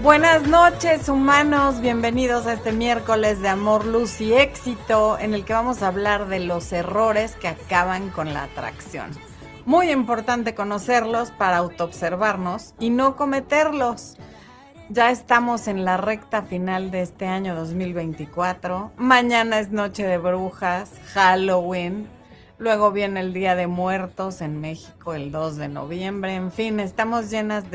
Buenas noches, humanos, bienvenidos a este miércoles de amor, luz y éxito, en el que vamos a hablar de los errores que acaban con la atracción. Muy importante conocerlos para autoobservarnos y no cometerlos. Ya estamos en la recta final de este año 2024. Mañana es Noche de Brujas, Halloween. Luego viene el Día de Muertos en México el 2 de noviembre. En fin, estamos llenos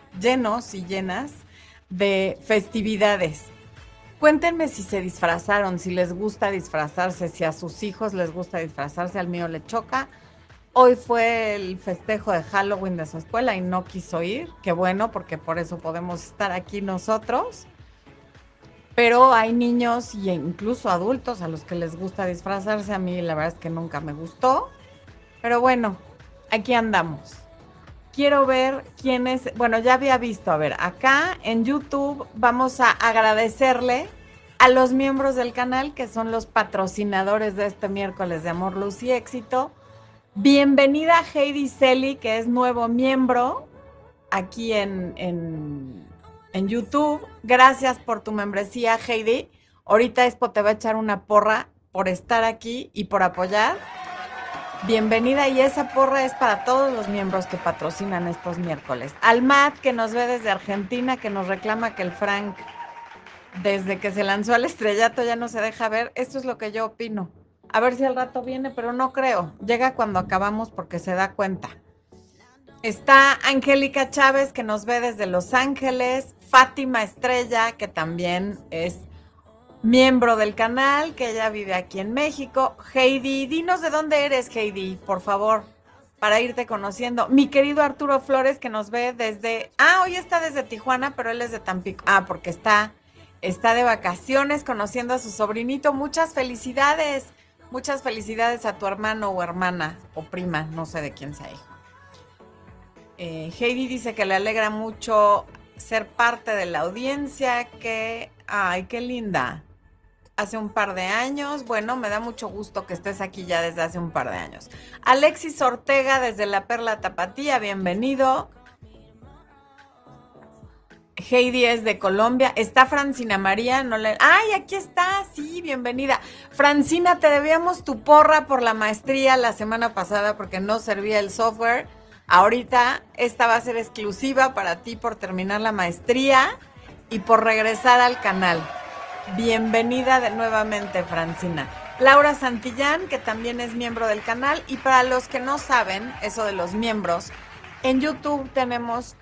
y llenas de festividades. Cuéntenme si se disfrazaron, si les gusta disfrazarse, si a sus hijos les gusta disfrazarse, al mío le choca. Hoy fue el festejo de Halloween de su escuela y no quiso ir. Qué bueno, porque por eso podemos estar aquí nosotros. Pero hay niños e incluso adultos a los que les gusta disfrazarse. A mí la verdad es que nunca me gustó. Pero bueno, aquí andamos. Quiero ver quién es. Bueno, ya había visto. A ver, acá en YouTube vamos a agradecerle a los miembros del canal que son los patrocinadores de este miércoles de Amor, Luz y Éxito. Bienvenida Heidi Celi, que es nuevo miembro aquí en YouTube. Gracias por tu membresía, Heidi. Ahorita Expo te va a echar una porra por estar aquí y por apoyar. Bienvenida, y esa porra es para todos los miembros que patrocinan estos miércoles. Al Matt, que nos ve desde Argentina, que nos reclama que el Frank, desde que se lanzó al estrellato, ya no se deja ver. Esto es lo que yo opino. A ver si al rato viene, pero no creo. Llega cuando acabamos porque se da cuenta. Está Angélica Chávez, que nos ve desde Los Ángeles. Fátima Estrella, que también es miembro del canal, que ella vive aquí en México. Heidi, dinos de dónde eres, Heidi, por favor, para irte conociendo. Mi querido Arturo Flores, que nos ve desde... hoy está desde Tijuana, pero él es de Tampico. Porque está de vacaciones conociendo a su sobrinito. Muchas felicidades. Muchas felicidades a tu hermano o hermana o prima, no sé de quién sea hijo. Heidi dice que le alegra mucho ser parte de la audiencia, que, ay, qué linda. Hace un par de años, bueno, me da mucho gusto que estés aquí ya desde hace un par de años. Alexis Ortega desde La Perla Tapatía, bienvenido. Heidi es de Colombia. ¿Está Francina María? ¡Ay, aquí está! Sí, bienvenida. Francina, te debíamos tu porra por la maestría la semana pasada porque no servía el software. Ahorita esta va a ser exclusiva para ti por terminar la maestría y por regresar al canal. Bienvenida nuevamente, Francina. Laura Santillán, que también es miembro del canal. Y para los que no saben eso de los miembros, en YouTube tenemos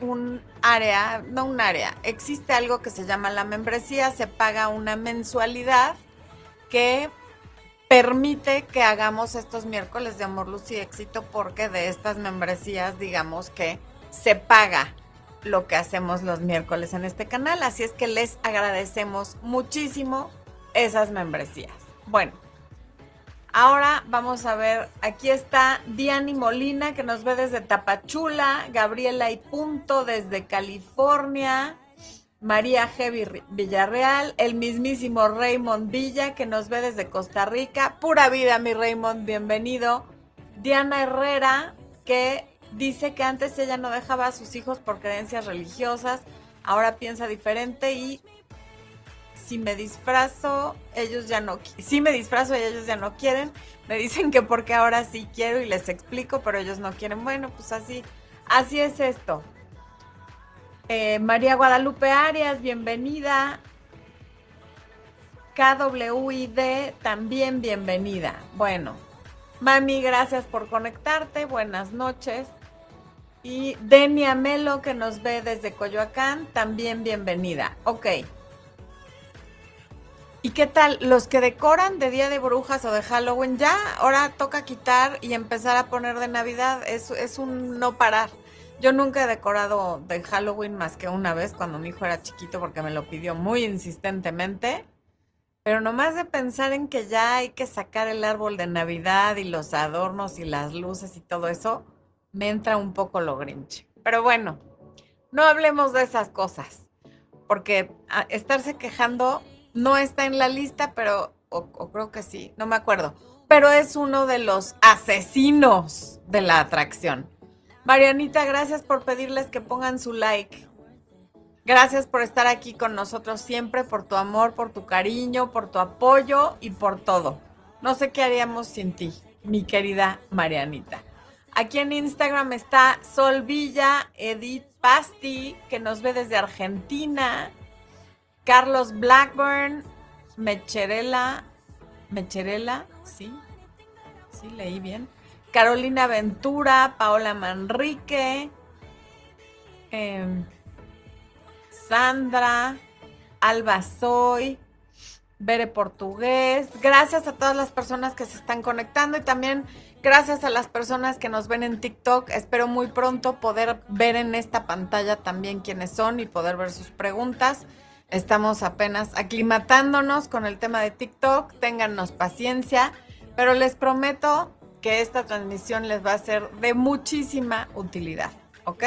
existe algo que se llama la membresía, se paga una mensualidad que permite que hagamos estos miércoles de amor, luz y éxito, porque de estas membresías, digamos que se paga lo que hacemos los miércoles en este canal, así es que les agradecemos muchísimo esas membresías. Bueno, ahora vamos a ver, aquí está Diani Molina, que nos ve desde Tapachula, Gabriela y Punto desde California, María G. Villarreal, el mismísimo Raymond Villa, que nos ve desde Costa Rica. Pura vida, mi Raymond, bienvenido. Diana Herrera, que dice que antes ella no dejaba a sus hijos por creencias religiosas, ahora piensa diferente y si me disfrazo, ellos ya no quieren. Me dicen que porque ahora sí quiero y les explico, pero ellos no quieren. Bueno, pues así es esto. María Guadalupe Arias, bienvenida. KWID, también bienvenida. Bueno, mami, gracias por conectarte. Buenas noches. Y Denia Melo, que nos ve desde Coyoacán, también bienvenida. Ok. ¿Y qué tal? Los que decoran de Día de Brujas o de Halloween, ya ahora toca quitar y empezar a poner de Navidad. Es un no parar. Yo nunca he decorado de Halloween más que una vez cuando mi hijo era chiquito porque me lo pidió muy insistentemente. Pero nomás de pensar en que ya hay que sacar el árbol de Navidad y los adornos y las luces y todo eso, me entra un poco lo grinch. Pero bueno, no hablemos de esas cosas, porque estarse quejando no está en la lista, pero, o creo que sí, no me acuerdo, pero es uno de los asesinos de la atracción. Marianita, gracias por pedirles que pongan su like. Gracias por estar aquí con nosotros siempre, por tu amor, por tu cariño, por tu apoyo y por todo. No sé qué haríamos sin ti, mi querida Marianita. Aquí en Instagram está Sol Villa, Edith Pasti, que nos ve desde Argentina, Carlos Blackburn, Mecherela, sí, sí, leí bien. Carolina Ventura, Paola Manrique, em, Sandra, Alba Soy, Bere Portugués. Gracias a todas las personas que se están conectando y también gracias a las personas que nos ven en TikTok. Espero muy pronto poder ver en esta pantalla también quiénes son y poder ver sus preguntas. Estamos apenas aclimatándonos con el tema de TikTok. Téngannos paciencia, pero les prometo que esta transmisión les va a ser de muchísima utilidad, ¿ok?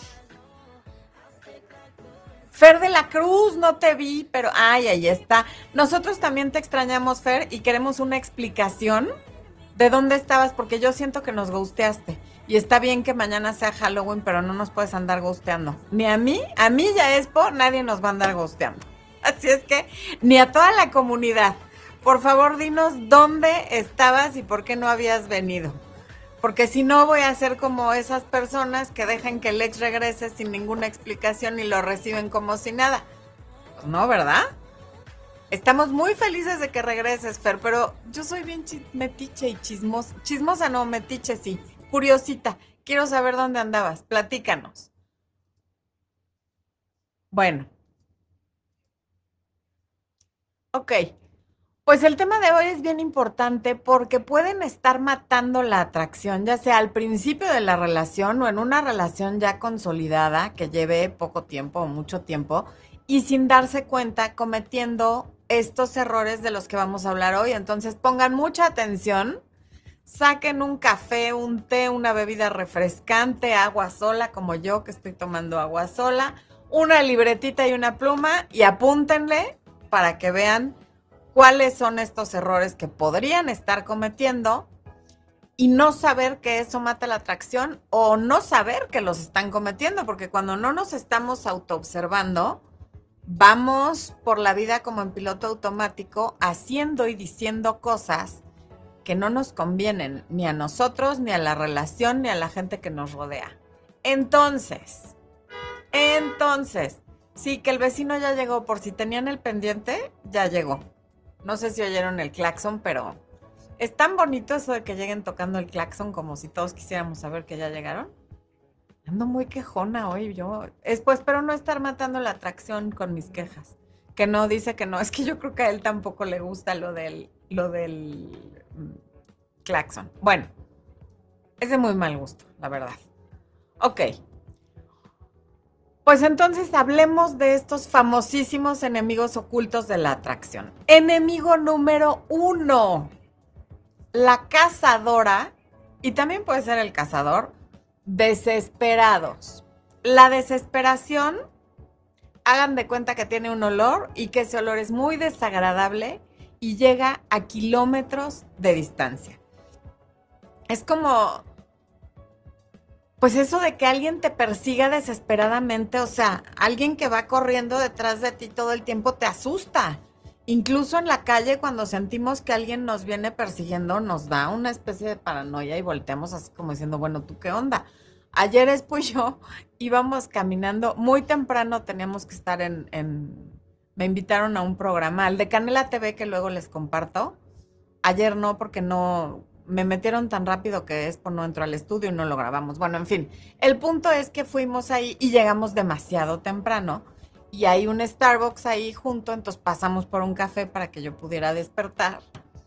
Fer de la Cruz, no te vi, pero ay, ahí está. Nosotros también te extrañamos, Fer, y queremos una explicación de dónde estabas, porque yo siento que nos gusteaste. Y está bien que mañana sea Halloween, pero no nos puedes andar gusteando. Ni a mí ya es por, nadie nos va a andar gusteando. Así es que, ni a toda la comunidad. Por favor, dinos dónde estabas y por qué no habías venido. Porque si no voy a ser como esas personas que dejan que el ex regrese sin ninguna explicación y lo reciben como si nada. Pues no, ¿verdad? Estamos muy felices de que regreses, Fer, pero yo soy bien metiche y chismosa. Chismosa no, metiche sí. Curiosita. Quiero saber dónde andabas. Platícanos. Bueno, ok. Pues el tema de hoy es bien importante porque pueden estar matando la atracción, ya sea al principio de la relación o en una relación ya consolidada que lleve poco tiempo o mucho tiempo y sin darse cuenta cometiendo estos errores de los que vamos a hablar hoy. Entonces pongan mucha atención, saquen un café, un té, una bebida refrescante, agua sola como yo que estoy tomando agua sola, una libretita y una pluma y apúntenle para que vean cuáles son estos errores que podrían estar cometiendo y no saber que eso mata la atracción o no saber que los están cometiendo, porque cuando no nos estamos autoobservando, vamos por la vida como en piloto automático, haciendo y diciendo cosas que no nos convienen ni a nosotros, ni a la relación, ni a la gente que nos rodea. Entonces, sí, que el vecino ya llegó, por si tenían el pendiente, ya llegó. No sé si oyeron el claxon, pero es tan bonito eso de que lleguen tocando el claxon como si todos quisiéramos saber que ya llegaron. Ando muy quejona hoy yo. Pues espero no estar matando la atracción con mis quejas. Que no, dice que no. Es que yo creo que a él tampoco le gusta lo del claxon. Bueno, es de muy mal gusto, la verdad. Ok. Pues entonces hablemos de estos famosísimos enemigos ocultos de la atracción. Enemigo número 1, la cazadora, y también puede ser el cazador, desesperados. La desesperación, hagan de cuenta que tiene un olor y que ese olor es muy desagradable y llega a kilómetros de distancia. Es como, pues eso de que alguien te persiga desesperadamente, o sea, alguien que va corriendo detrás de ti todo el tiempo te asusta. Incluso en la calle, cuando sentimos que alguien nos viene persiguiendo, nos da una especie de paranoia y volteamos así como diciendo, bueno, ¿tú qué onda? Ayer Expo y yo íbamos caminando muy temprano, teníamos que estar me invitaron a un programa, al de Canela TV, que luego les comparto. Ayer no, porque no, me metieron tan rápido que Expo no entró al estudio y no lo grabamos. Bueno, en fin, el punto es que fuimos ahí y llegamos demasiado temprano y hay un Starbucks ahí junto, entonces pasamos por un café para que yo pudiera despertar.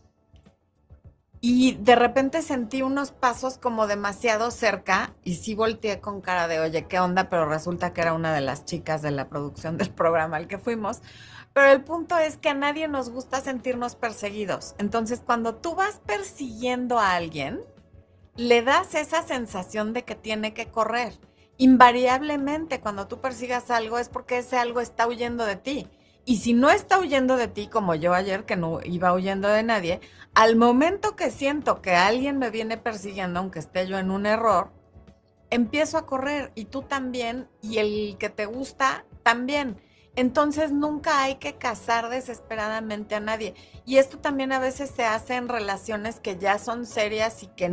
Y de repente sentí unos pasos como demasiado cerca y sí volteé con cara de, oye, ¿qué onda? Pero resulta que era una de las chicas de la producción del programa al que fuimos. Pero el punto es que a nadie nos gusta sentirnos perseguidos. Entonces, cuando tú vas persiguiendo a alguien, le das esa sensación de que tiene que correr. Invariablemente, cuando tú persigas algo es porque ese algo está huyendo de ti. Y si no está huyendo de ti, como yo ayer, que no iba huyendo de nadie, al momento que siento que alguien me viene persiguiendo, aunque esté yo en un error, empiezo a correr y tú también, y el que te gusta también. Entonces nunca hay que casar desesperadamente a nadie. Y esto también a veces se hace en relaciones que ya son serias y que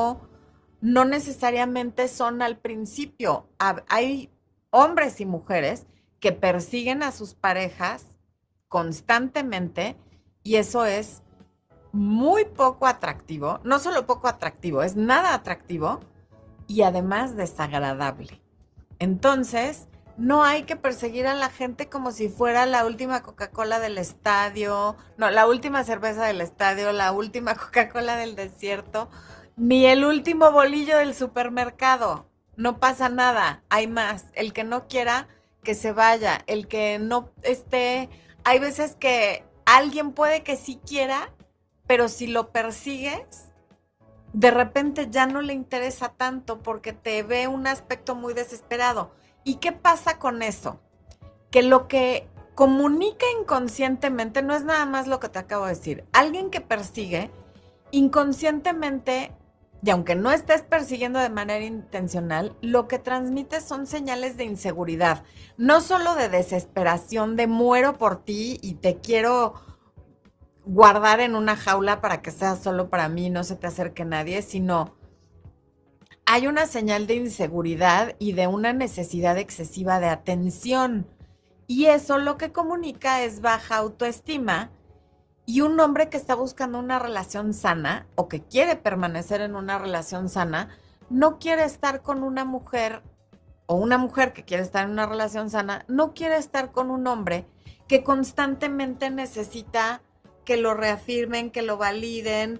no necesariamente son al principio. Hay hombres y mujeres que persiguen a sus parejas constantemente y eso es muy poco atractivo, no solo poco atractivo, es nada atractivo y además desagradable. Entonces, no hay que perseguir a la gente como si fuera la última Coca-Cola del estadio, no, la última cerveza del estadio, la última Coca-Cola del desierto, ni el último bolillo del supermercado. No pasa nada, hay más. El que no quiera, que se vaya. El que no esté, hay veces que alguien puede que sí quiera, pero si lo persigues, de repente ya no le interesa tanto porque te ve un aspecto muy desesperado. ¿Y qué pasa con eso? Que lo que comunica inconscientemente no es nada más lo que te acabo de decir. Alguien que persigue inconscientemente, y aunque no estés persiguiendo de manera intencional, lo que transmite son señales de inseguridad, no solo de desesperación, de muero por ti y te quiero guardar en una jaula para que sea solo para mí, no se te acerque nadie, sino hay una señal de inseguridad y de una necesidad excesiva de atención. Y eso lo que comunica es baja autoestima y un hombre que está buscando una relación sana o que quiere permanecer en una relación sana, no quiere estar con una mujer o una mujer que quiere estar en una relación sana, no quiere estar con un hombre que constantemente necesita que lo reafirmen, que lo validen,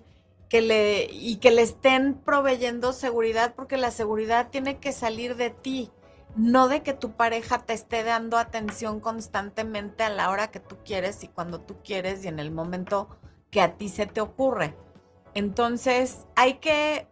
y que le estén proveyendo seguridad, porque la seguridad tiene que salir de ti, no de que tu pareja te esté dando atención constantemente a la hora que tú quieres y cuando tú quieres y en el momento que a ti se te ocurre. Entonces hay que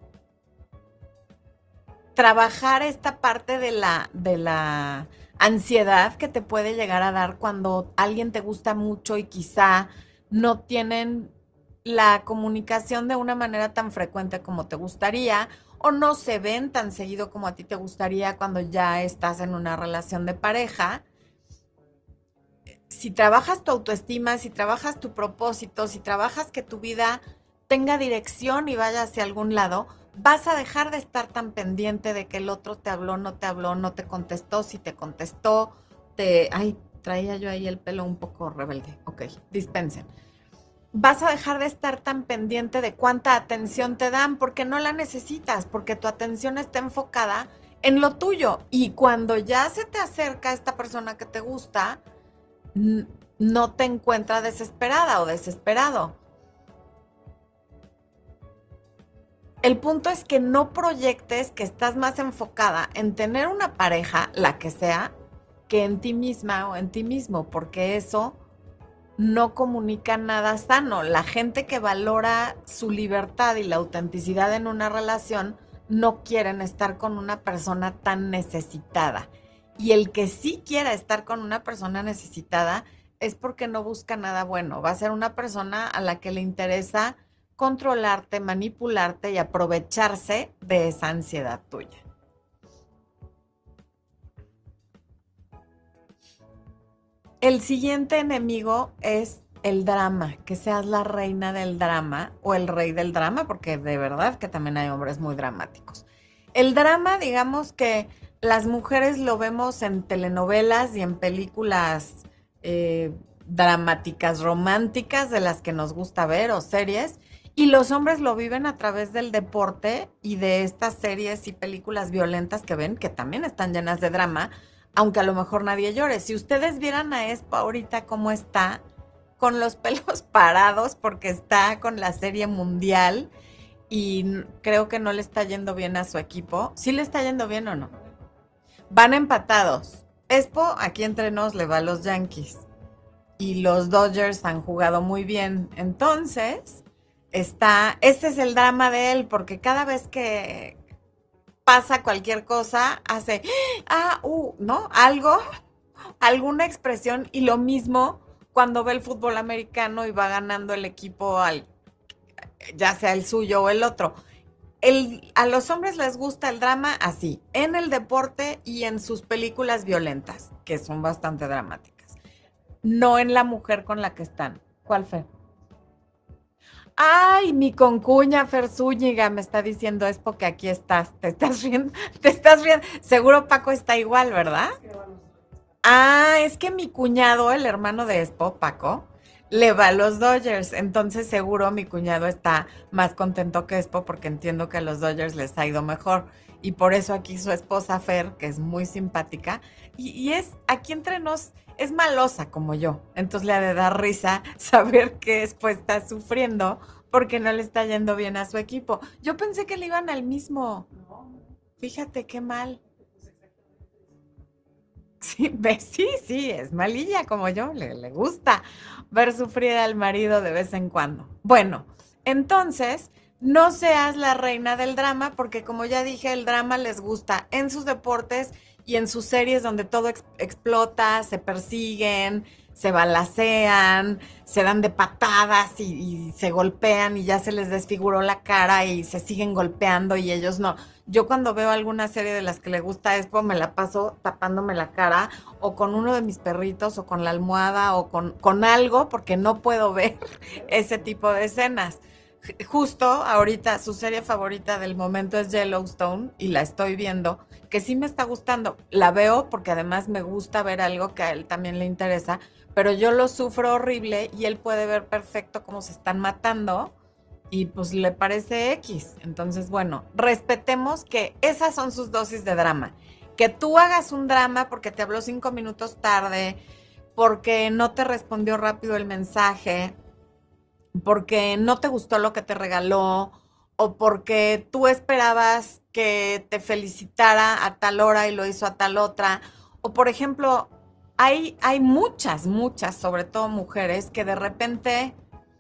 trabajar esta parte de la ansiedad que te puede llegar a dar cuando alguien te gusta mucho y quizá no tienen la comunicación de una manera tan frecuente como te gustaría o no se ven tan seguido como a ti te gustaría cuando ya estás en una relación de pareja. Si trabajas tu autoestima, si trabajas tu propósito, si trabajas que tu vida tenga dirección y vaya hacia algún lado, vas a dejar de estar tan pendiente de que el otro te habló, no te contestó, si te contestó, Ay, traía yo ahí el pelo un poco rebelde. Ok, dispensen. Vas a dejar de estar tan pendiente de cuánta atención te dan porque no la necesitas, porque tu atención está enfocada en lo tuyo. Y cuando ya se te acerca esta persona que te gusta, no te encuentra desesperada o desesperado. El punto es que no proyectes que estás más enfocada en tener una pareja, la que sea, que en ti misma o en ti mismo, porque eso no comunica nada sano. La gente que valora su libertad y la autenticidad en una relación no quieren estar con una persona tan necesitada. Y el que sí quiera estar con una persona necesitada es porque no busca nada bueno. Va a ser una persona a la que le interesa controlarte, manipularte y aprovecharse de esa ansiedad tuya. El siguiente enemigo es el drama, que seas la reina del drama o el rey del drama, porque de verdad que también hay hombres muy dramáticos. El drama, digamos que las mujeres lo vemos en telenovelas y en películas dramáticas, románticas, de las que nos gusta ver, o series, y los hombres lo viven a través del deporte y de estas series y películas violentas que ven, que también están llenas de drama, aunque a lo mejor nadie llore. Si ustedes vieran a Expo ahorita cómo está, con los pelos parados porque está con la serie mundial y creo que no le está yendo bien a su equipo. ¿Sí le está yendo bien o no? Van empatados. Expo, aquí entre nos, le va a los Yankees y los Dodgers han jugado muy bien. Entonces, este es el drama de él, porque cada vez que pasa cualquier cosa, hace, ¿no? Algo, alguna expresión, y lo mismo cuando ve el fútbol americano y va ganando el equipo, ya sea el suyo o el otro. A los hombres les gusta el drama así, en el deporte y en sus películas violentas, que son bastante dramáticas. No en la mujer con la que están. ¿Cuál fue? Ay, mi concuña Fer Zúñiga me está diciendo es porque aquí estás. Te estás riendo, te estás riendo. Seguro Paco está igual, ¿verdad? Ah, es que mi cuñado, el hermano de Expo, Paco, le va a los Dodgers. Entonces seguro mi cuñado está más contento que Expo porque entiendo que a los Dodgers les ha ido mejor. Y por eso aquí su esposa Fer, que es muy simpática, y es aquí entre nos, es malosa como yo. Entonces le ha de dar risa saber que Expo está sufriendo porque no le está yendo bien a su equipo. Yo pensé que le iban al mismo. Fíjate qué mal. Sí, sí, sí, es malilla como yo, le gusta ver sufrir al marido de vez en cuando. Bueno, entonces, no seas la reina del drama, porque como ya dije, el drama les gusta en sus deportes y en sus series donde todo explota, se persiguen, se balacean, se dan de patadas y se golpean y ya se les desfiguró la cara y se siguen golpeando y ellos no. Yo cuando veo alguna serie de las que le gusta Expo, me la paso tapándome la cara o con uno de mis perritos o con la almohada o con algo porque no puedo ver ese tipo de escenas. Justo ahorita su serie favorita del momento es Yellowstone y la estoy viendo, que sí me está gustando. La veo porque además me gusta ver algo que a él también le interesa, pero yo lo sufro horrible y él puede ver perfecto cómo se están matando y pues le parece X. Entonces, bueno, respetemos que esas son sus dosis de drama. Que tú hagas un drama porque te habló 5 minutos tarde, porque no te respondió rápido el mensaje, porque no te gustó lo que te regaló o porque tú esperabas que te felicitara a tal hora y lo hizo a tal otra. O por ejemplo, hay muchas, sobre todo mujeres, que de repente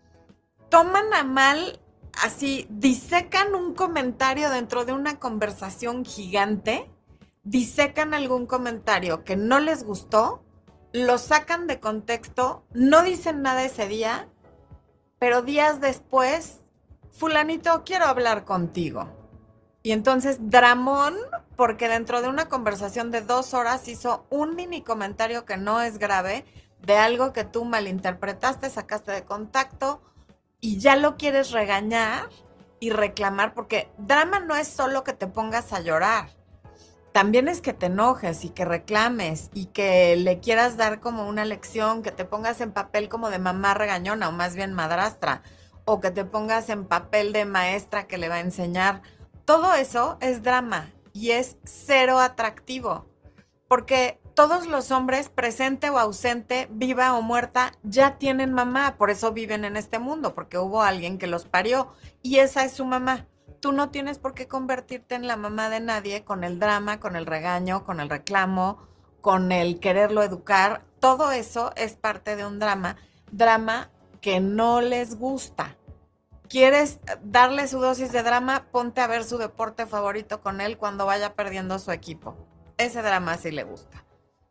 toman a mal, así, disecan un comentario dentro de una conversación gigante, disecan algún comentario que no les gustó, lo sacan de contexto, no dicen nada ese día, pero días después, fulanito, quiero hablar contigo. Y entonces, dramón, porque dentro de una conversación de 2 horas hizo un mini comentario que no es grave, de algo que tú malinterpretaste, sacaste de contacto y ya lo quieres regañar y reclamar, porque drama no es solo que te pongas a llorar, también es que te enojes y que reclames y que le quieras dar como una lección, que te pongas en papel como de mamá regañona o más bien madrastra, o que te pongas en papel de maestra que le va a enseñar. Todo eso es drama y es cero atractivo, porque todos los hombres, presente o ausente, viva o muerta, ya tienen mamá, por eso viven en este mundo, porque hubo alguien que los parió y esa es su mamá. Tú no tienes por qué convertirte en la mamá de nadie con el drama, con el regaño, con el reclamo, con el quererlo educar. Todo eso es parte de un drama, drama que no les gusta. ¿Quieres darle su dosis de drama? Ponte a ver su deporte favorito con él cuando vaya perdiendo su equipo. Ese drama sí le gusta.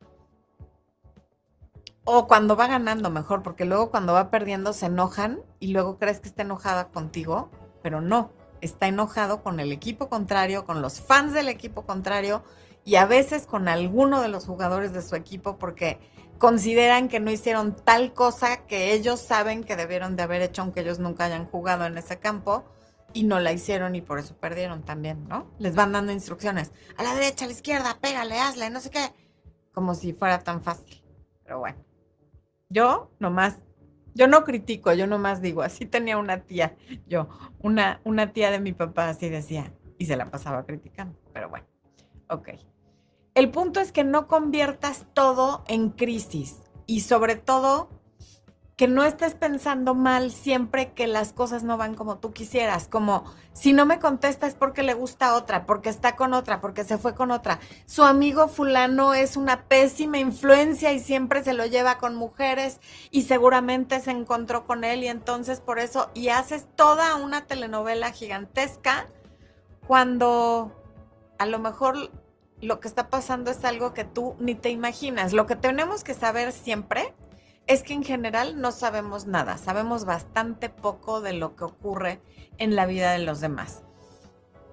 O cuando va ganando mejor, porque luego cuando va perdiendo se enojan y luego crees que está enojada contigo, pero no, está enojado con el equipo contrario, con los fans del equipo contrario y a veces con alguno de los jugadores de su equipo porque consideran que no hicieron tal cosa que ellos saben que debieron de haber hecho aunque ellos nunca hayan jugado en ese campo y no la hicieron y por eso perdieron también, ¿no? Les van dando instrucciones, a la derecha, a la izquierda, pégale, hazle, no sé qué, como si fuera tan fácil, pero bueno. Yo nomás, yo no critico, yo nomás digo, así tenía una tía, yo, una tía de mi papá así decía, y se la pasaba criticando, pero bueno, ok. El punto es que no conviertas todo en crisis y sobre todo que no estés pensando mal siempre que las cosas no van como tú quisieras, como si no me contesta es porque le gusta otra, porque está con otra, porque se fue con otra. Su amigo fulano es una pésima influencia y siempre se lo lleva con mujeres y seguramente se encontró con él y entonces por eso, y haces toda una telenovela gigantesca cuando a lo mejor lo que está pasando es algo que tú ni te imaginas. Lo que tenemos que saber siempre es que en general no sabemos nada, sabemos bastante poco de lo que ocurre en la vida de los demás.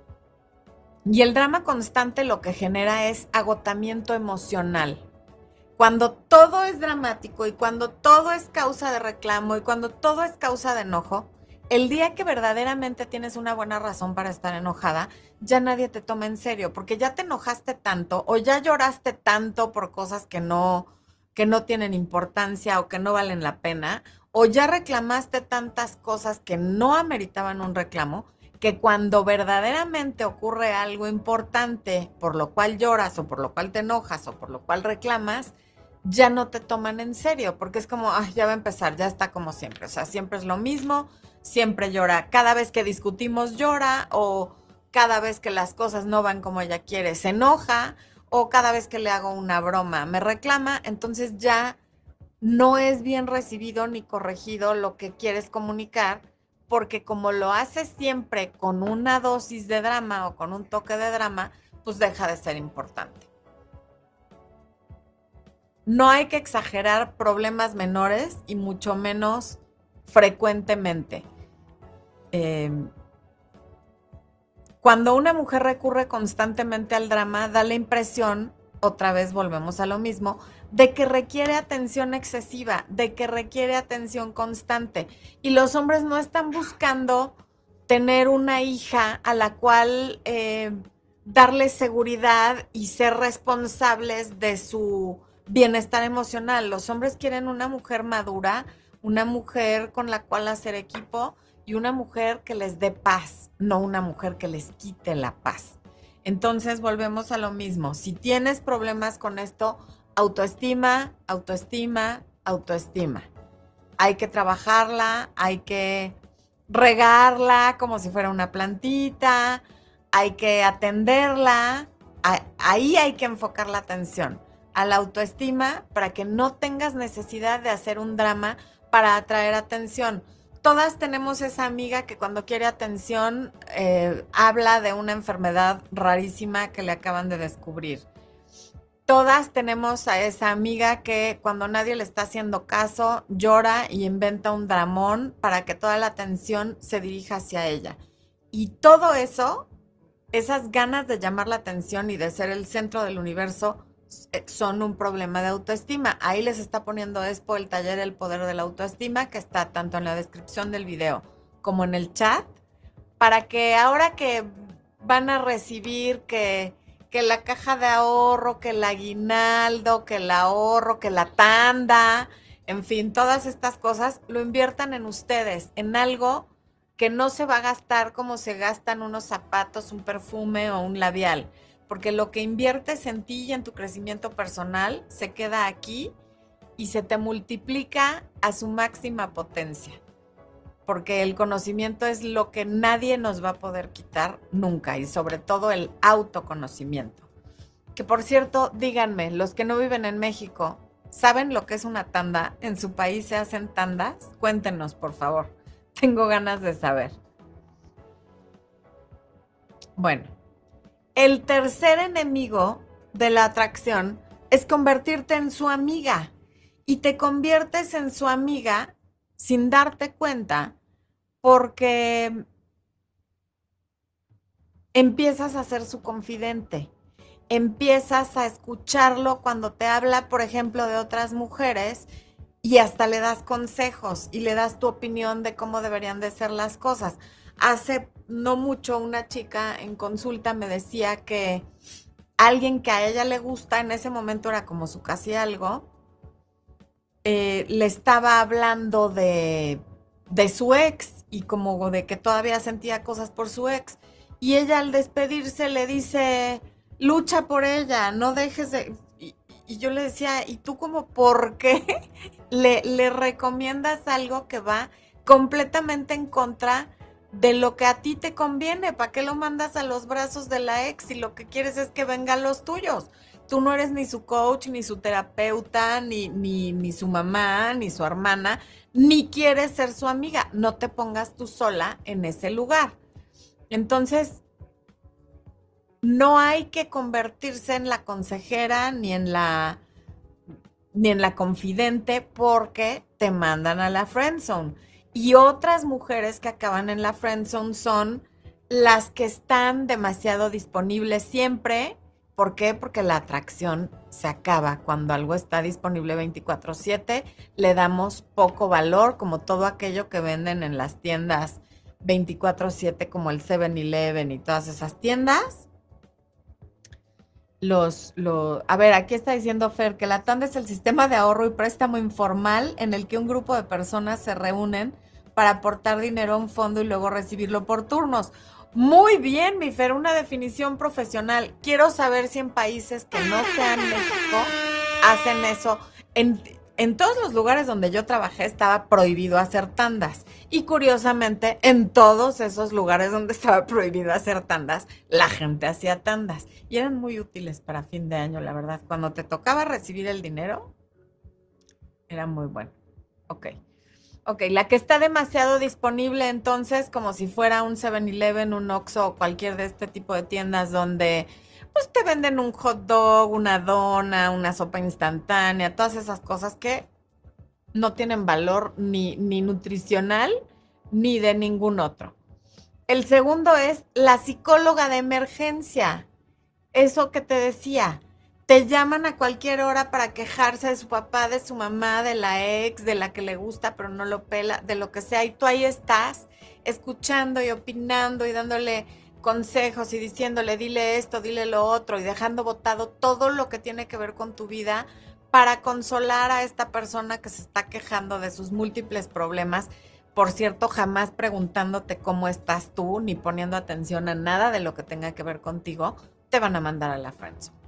Y el drama constante lo que genera es agotamiento emocional. Cuando todo es dramático y cuando todo es causa de reclamo y cuando todo es causa de enojo, el día que verdaderamente tienes una buena razón para estar enojada, ya nadie te toma en serio, porque ya te enojaste tanto o ya lloraste tanto por cosas que no tienen importancia o que no valen la pena, o ya reclamaste tantas cosas que no ameritaban un reclamo, que cuando verdaderamente ocurre algo importante por lo cual lloras o por lo cual te enojas o por lo cual reclamas, ya no te toman en serio, porque es como, ay, ya va a empezar, ya está como siempre, o sea, siempre es lo mismo, siempre llora, cada vez que discutimos llora, o cada vez que las cosas no van como ella quiere, se enoja, o cada vez que le hago una broma me reclama, entonces ya no es bien recibido ni corregido lo que quieres comunicar, porque como lo haces siempre con una dosis de drama o con un toque de drama, pues deja de ser importante. No hay que exagerar problemas menores y mucho menos frecuentemente. Eh, Cuando una mujer recurre constantemente al drama, da la impresión, otra vez volvemos a lo mismo, de que requiere atención excesiva, de que requiere atención constante. Y los hombres no están buscando tener una hija a la cual darle seguridad y ser responsables de su bienestar emocional. Los hombres quieren una mujer madura, una mujer con la cual hacer equipo y una mujer que les dé paz, no una mujer que les quite la paz. Entonces volvemos a lo mismo. Si tienes problemas con esto, autoestima, autoestima, autoestima. Hay que trabajarla, hay que regarla como si fuera una plantita, hay que atenderla. Ahí hay que enfocar la atención a la autoestima para que no tengas necesidad de hacer un drama para atraer atención. Todas tenemos esa amiga que cuando quiere atención habla de una enfermedad rarísima que le acaban de descubrir. Todas tenemos a esa amiga que cuando nadie le está haciendo caso llora y inventa un dramón para que toda la atención se dirija hacia ella. Y todo eso, esas ganas de llamar la atención y de ser el centro del universo, son un problema de autoestima. Ahí les está poniendo Expo el taller El Poder de la Autoestima, que está tanto en la descripción del video como en el chat, para que ahora que van a recibir que la caja de ahorro, que el aguinaldo, que el ahorro, que la tanda, en fin, todas estas cosas, lo inviertan en ustedes, en algo que no se va a gastar como se gastan unos zapatos, un perfume o un labial, porque lo que inviertes en ti y en tu crecimiento personal se queda aquí y se te multiplica a su máxima potencia, porque el conocimiento es lo que nadie nos va a poder quitar nunca, y sobre todo el autoconocimiento. Que por cierto, díganme, los que no viven en México, ¿saben lo que es una tanda? ¿En su país se hacen tandas? Cuéntenos, por favor. Tengo ganas de saber. Bueno, el tercer enemigo de la atracción es convertirte en su amiga. Y te conviertes en su amiga sin darte cuenta, porque empiezas a ser su confidente, empiezas a escucharlo cuando te habla, por ejemplo, de otras mujeres, y hasta le das consejos y le das tu opinión de cómo deberían de ser las cosas. Hace no mucho una chica en consulta me decía que alguien que a ella le gusta, en ese momento era como su casi algo, le estaba hablando de su ex y como de que todavía sentía cosas por su ex. Y ella al despedirse le dice, lucha por ella, no dejes de... Y yo le decía, ¿y tú como por qué le recomiendas algo que va completamente en contra de lo que a ti te conviene? ¿Para qué lo mandas a los brazos de la ex si lo que quieres es que vengan los tuyos? Tú no eres ni su coach, ni su terapeuta, ni su mamá, ni su hermana, ni quieres ser su amiga. No te pongas tú sola en ese lugar. Entonces, no hay que convertirse en la consejera ni en la confidente, porque te mandan a la friendzone. Y otras mujeres que acaban en la friendzone son las que están demasiado disponibles siempre. ¿Por qué? Porque la atracción se acaba. Cuando algo está disponible 24/7, le damos poco valor, como todo aquello que venden en las tiendas 24/7, como el 7-Eleven y todas esas tiendas. A ver, aquí está diciendo Fer que la tanda es el sistema de ahorro y préstamo informal en el que un grupo de personas se reúnen para aportar dinero a un fondo y luego recibirlo por turnos. Muy bien, mi Fer, una definición profesional. Quiero saber si en países que no sean México hacen eso. En todos los lugares donde yo trabajé estaba prohibido hacer tandas. Y curiosamente, en todos esos lugares donde estaba prohibido hacer tandas, la gente hacía tandas. Y eran muy útiles para fin de año, la verdad. Cuando te tocaba recibir el dinero, era muy bueno. Ok. Ok, la que está demasiado disponible entonces, como si fuera un 7-Eleven, un Oxxo o cualquier de este tipo de tiendas donde pues te venden un hot dog, una dona, una sopa instantánea, todas esas cosas que no tienen valor ni nutricional ni de ningún otro. El segundo es la psicóloga de emergencia. Eso que te decía, te llaman a cualquier hora para quejarse de su papá, de su mamá, de la ex, de la que le gusta pero no lo pela, de lo que sea, y tú ahí estás escuchando y opinando y dándole consejos y diciéndole, dile esto, dile lo otro, y dejando botado todo lo que tiene que ver con tu vida para consolar a esta persona que se está quejando de sus múltiples problemas. Por cierto, jamás preguntándote cómo estás tú, ni poniendo atención a nada de lo que tenga que ver contigo, te van a mandar a la friendzone.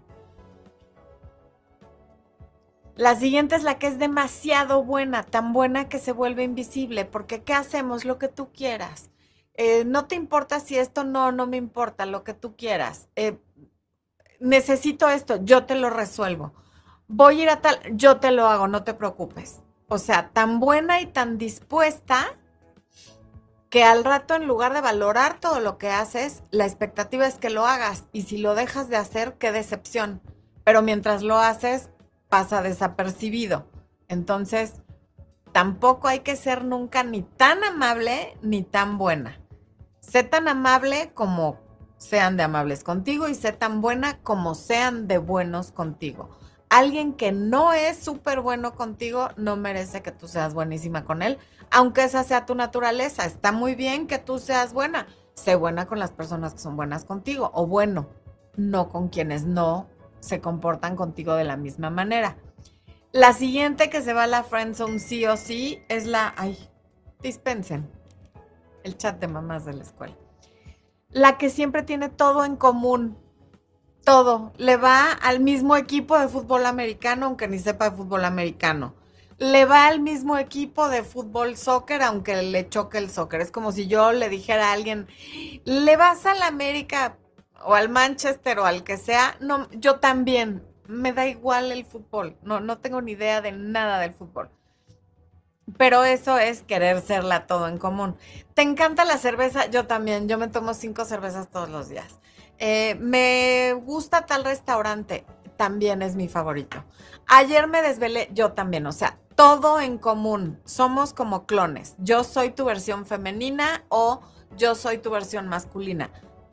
La siguiente es la que es demasiado buena, tan buena que se vuelve invisible, porque ¿qué hacemos? Lo que tú quieras. No te importa si esto no me importa, lo que tú quieras. Necesito esto, yo te lo resuelvo. Voy a ir a tal, yo te lo hago, no te preocupes. O sea, tan buena y tan dispuesta que al rato, en lugar de valorar todo lo que haces, la expectativa es que lo hagas. Y si lo dejas de hacer, qué decepción. Pero mientras lo haces, pasa desapercibido. Entonces, tampoco hay que ser nunca ni tan amable ni tan buena. Sé tan amable como sean de amables contigo y sé tan buena como sean de buenos contigo. Alguien que no es súper bueno contigo no merece que tú seas buenísima con él, aunque esa sea tu naturaleza. Está muy bien que tú seas buena. Sé buena con las personas que son buenas contigo, o bueno, no con quienes no se comportan contigo de la misma manera. La siguiente que se va a la friendzone sí o sí es dispensen, el chat de mamás de la escuela. La que siempre tiene todo en común, todo. Le va al mismo equipo de fútbol americano, aunque ni sepa de fútbol americano. Le va al mismo equipo de fútbol soccer, aunque le choque el soccer. Es como si yo le dijera a alguien, ¿le vas al América o al Manchester o al que sea? No, yo también. Me da igual el fútbol. No tengo ni idea de nada del fútbol. Pero eso es querer serla todo en común. ¿Te encanta la cerveza? Yo también. Yo me tomo 5 cervezas todos los días. Me gusta tal restaurante. También es mi favorito. Ayer me desvelé. Yo también. O sea, todo en común. Somos como clones. Yo soy tu versión femenina o yo soy tu versión masculina.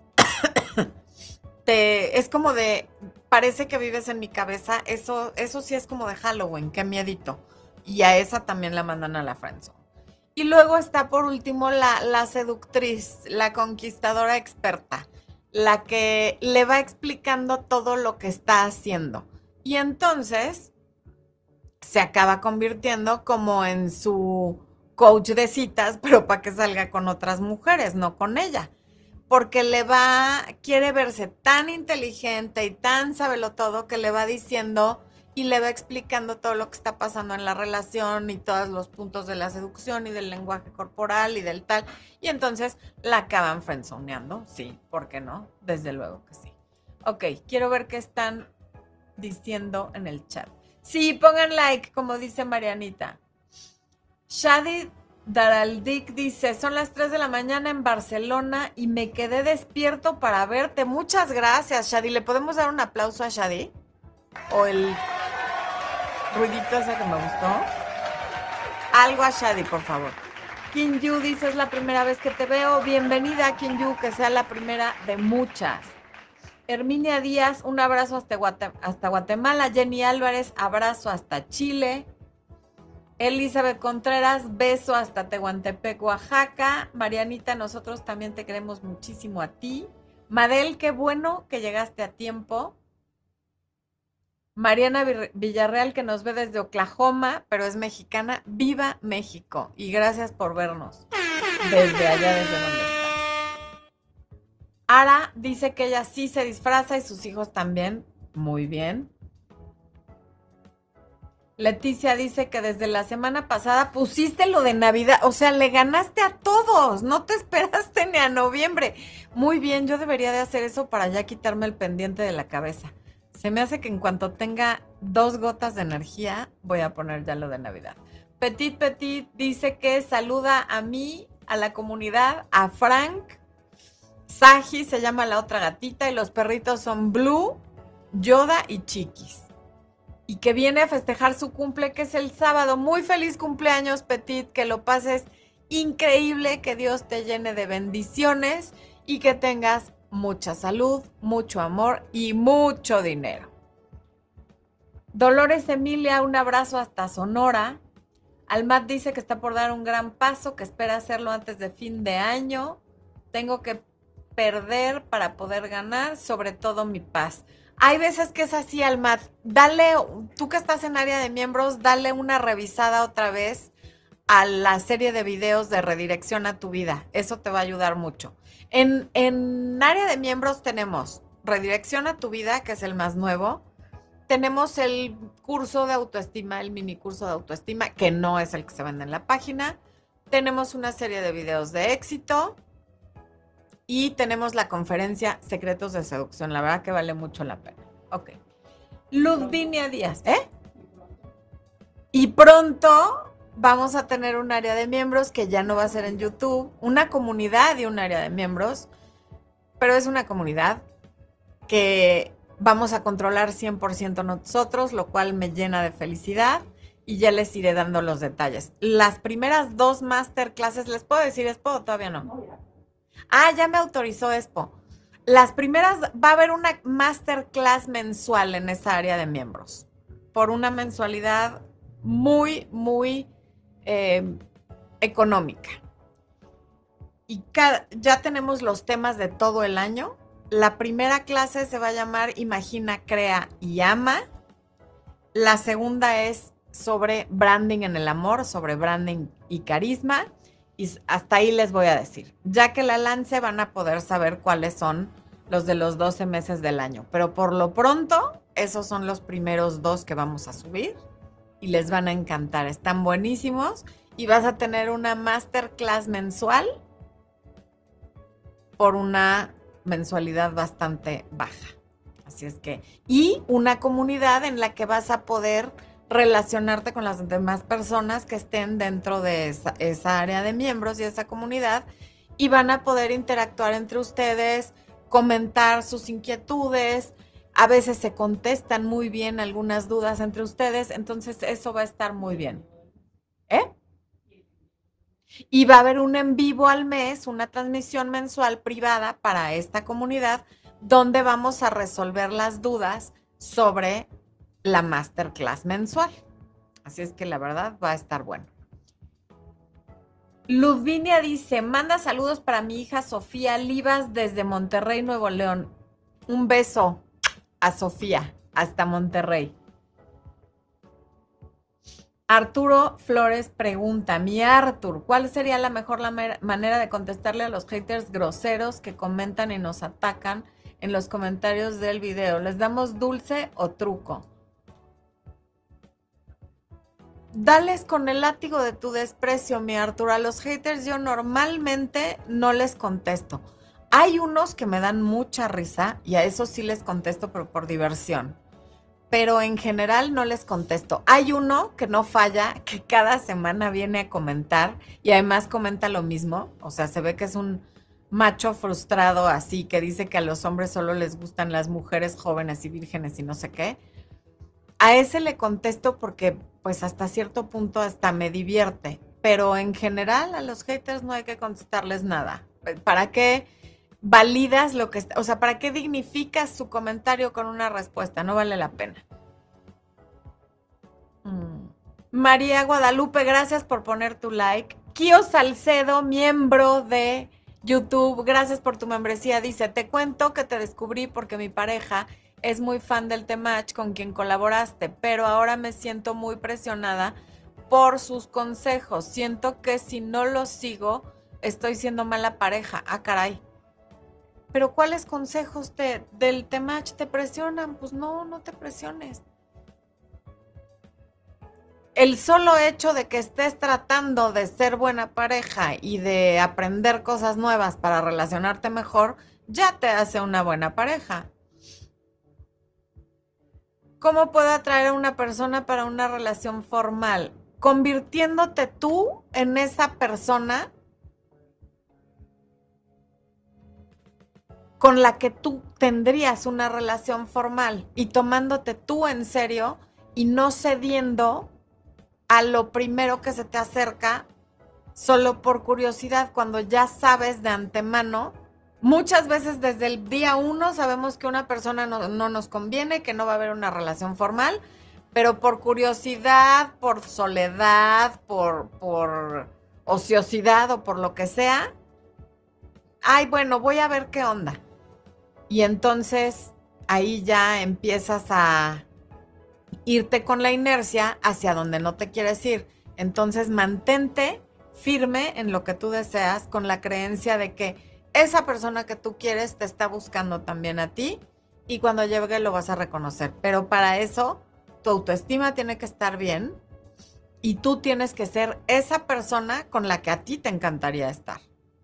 Es como de, parece que vives en mi cabeza. Eso sí es como de Halloween. Qué miedito. Y a esa también la mandan a la friendzone. Y luego está por último la seductriz, la conquistadora experta, la que le va explicando todo lo que está haciendo. Y entonces se acaba convirtiendo como en su coach de citas, pero para que salga con otras mujeres, no con ella. Porque quiere verse tan inteligente y tan sabelotodo que le va diciendo y le va explicando todo lo que está pasando en la relación y todos los puntos de la seducción y del lenguaje corporal y del tal. Y entonces la acaban friendzoneando. Sí, ¿por qué no? Desde luego que sí. Ok, quiero ver qué están diciendo en el chat. Sí, pongan like, como dice Marianita. Shadi Daraldik dice, son las 3 de la mañana en Barcelona y me quedé despierto para verte. Muchas gracias, Shadi. ¿Le podemos dar un aplauso a Shadi? O el ruidito ese que me gustó. Algo a Shadi, por favor. Kinyu dice, es la primera vez que te veo. Bienvenida, Kinyu, que sea la primera de muchas. Herminia Díaz, un abrazo hasta Guatemala. Jenny Álvarez, abrazo hasta Chile. Elizabeth Contreras, beso hasta Tehuantepec, Oaxaca. Marianita, nosotros también te queremos muchísimo a ti. Madel, qué bueno que llegaste a tiempo. Mariana Villarreal, que nos ve desde Oklahoma, pero es mexicana. ¡Viva México! Y gracias por vernos desde allá, desde donde estás. Ara dice que ella sí se disfraza y sus hijos también. Muy bien. Leticia dice que desde la semana pasada pusiste lo de Navidad, o sea, le ganaste a todos, no te esperaste ni a noviembre. Muy bien, yo debería de hacer eso para ya quitarme el pendiente de la cabeza. Se me hace que en cuanto tenga 2 gotas de energía, voy a poner ya lo de Navidad. Petit dice que saluda a mí, a la comunidad, a Frank. Saji se llama la otra gatita y los perritos son Blue, Yoda y Chiquis. Y que viene a festejar su cumple, que es el sábado. Muy feliz cumpleaños, Petit, que lo pases increíble, que Dios te llene de bendiciones y que tengas mucha salud, mucho amor y mucho dinero. Dolores Emilia, un abrazo hasta Sonora. Almat dice que está por dar un gran paso, que espera hacerlo antes de fin de año. Tengo que perder para poder ganar, sobre todo mi paz. Hay veces que es así, Almat. Dale, tú que estás en área de miembros, dale una revisada otra vez a la serie de videos de Redirección a tu Vida. Eso te va a ayudar mucho. En área de miembros tenemos Redirección a tu Vida, que es el más nuevo. Tenemos el curso de autoestima, el mini curso de autoestima, que no es el que se vende en la página. Tenemos una serie de videos de éxito. Y tenemos la conferencia Secretos de Seducción. La verdad que vale mucho la pena. Ok. Ludvinia Díaz, ¿eh? Y pronto vamos a tener un área de miembros que ya no va a ser en YouTube. Una comunidad y un área de miembros. Pero es una comunidad que vamos a controlar 100% nosotros, lo cual me llena de felicidad. Y ya les iré dando los detalles. Las primeras 2 masterclasses, ¿les puedo decir esto o todavía no? Ah, ya me autorizó Expo. Las primeras, va a haber una masterclass mensual en esa área de miembros, por una mensualidad muy, muy económica. Y ya tenemos los temas de todo el año. La primera clase se va a llamar Imagina, Crea y Ama. La segunda es sobre branding en el amor, sobre branding y carisma. Y hasta ahí les voy a decir. Ya que la lance van a poder saber cuáles son los de los 12 meses del año. Pero por lo pronto, esos son los primeros 2 que vamos a subir y les van a encantar. Están buenísimos y vas a tener una masterclass mensual por una mensualidad bastante baja. Así es que, y una comunidad en la que vas a poder relacionarte con las demás personas que estén dentro de esa área de miembros y esa comunidad y van a poder interactuar entre ustedes, comentar sus inquietudes, a veces se contestan muy bien algunas dudas entre ustedes, entonces eso va a estar muy bien. Y va a haber un en vivo al mes, una transmisión mensual privada para esta comunidad donde vamos a resolver las dudas sobre la masterclass mensual. Así es que la verdad va a estar bueno. Ludvinia dice, manda saludos para mi hija Sofía Livas desde Monterrey, Nuevo León. Un beso a Sofía hasta Monterrey. Arturo Flores pregunta, mi Artur, ¿cuál sería la mejor manera de contestarle a los haters groseros que comentan y nos atacan en los comentarios del video? ¿Les damos dulce o truco? Dales con el látigo de tu desprecio, mi Arturo. A los haters yo normalmente no les contesto. Hay unos que me dan mucha risa y a esos sí les contesto, pero por diversión. Pero en general no les contesto. Hay uno que no falla, que cada semana viene a comentar y además comenta lo mismo. O sea, se ve que es un macho frustrado así, que dice que a los hombres solo les gustan las mujeres jóvenes y vírgenes y no sé qué. A ese le contesto porque pues hasta cierto punto hasta me divierte, pero en general a los haters no hay que contestarles nada. ¿Para qué validas lo que está? O sea, ¿para qué dignificas su comentario con una respuesta? No vale la pena. María Guadalupe, gracias por poner tu like. Kio Salcedo, miembro de YouTube, gracias por tu membresía. Dice, te cuento que te descubrí porque mi pareja es muy fan del Temach con quien colaboraste, pero ahora me siento muy presionada por sus consejos. Siento que si no los sigo, estoy siendo mala pareja. Ah, caray. Pero ¿cuáles consejos del Temach te presionan? Pues no te presiones. El solo hecho de que estés tratando de ser buena pareja y de aprender cosas nuevas para relacionarte mejor, ya te hace una buena pareja. ¿Cómo puedo atraer a una persona para una relación formal? Convirtiéndote tú en esa persona con la que tú tendrías una relación formal y tomándote tú en serio y no cediendo a lo primero que se te acerca solo por curiosidad, cuando ya sabes de antemano. Muchas veces desde el día 1 sabemos que una persona no nos conviene, que no va a haber una relación formal, pero por curiosidad, por soledad, por ociosidad o por lo que sea, ay, bueno, voy a ver qué onda. Y entonces ahí ya empiezas a irte con la inercia hacia donde no te quieres ir. Entonces mantente firme en lo que tú deseas, con la creencia de que esa persona que tú quieres te está buscando también a ti, y cuando llegue lo vas a reconocer. Pero para eso tu autoestima tiene que estar bien y tú tienes que ser esa persona con la que a ti te encantaría estar.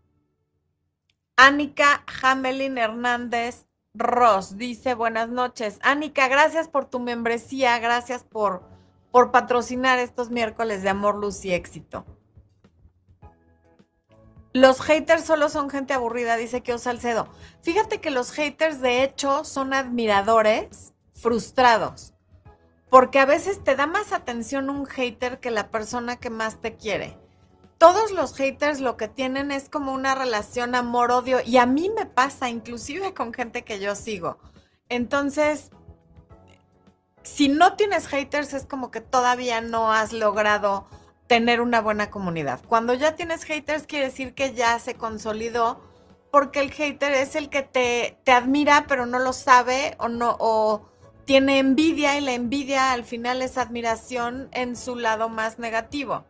Anika Hamelin Hernández Ross dice, buenas noches. Anika, gracias por tu membresía, gracias por patrocinar estos miércoles de amor, luz y éxito. Los haters solo son gente aburrida, dice Kio Salcedo. Fíjate que los haters de hecho son admiradores frustrados, porque a veces te da más atención un hater que la persona que más te quiere. Todos los haters lo que tienen es como una relación amor-odio, y a mí me pasa inclusive con gente que yo sigo. Entonces, si no tienes haters es como que todavía no has logrado tener una buena comunidad. Cuando ya tienes haters quiere decir que ya se consolidó, porque el hater es el que te admira pero no lo sabe, o tiene envidia, y la envidia al final es admiración en su lado más negativo.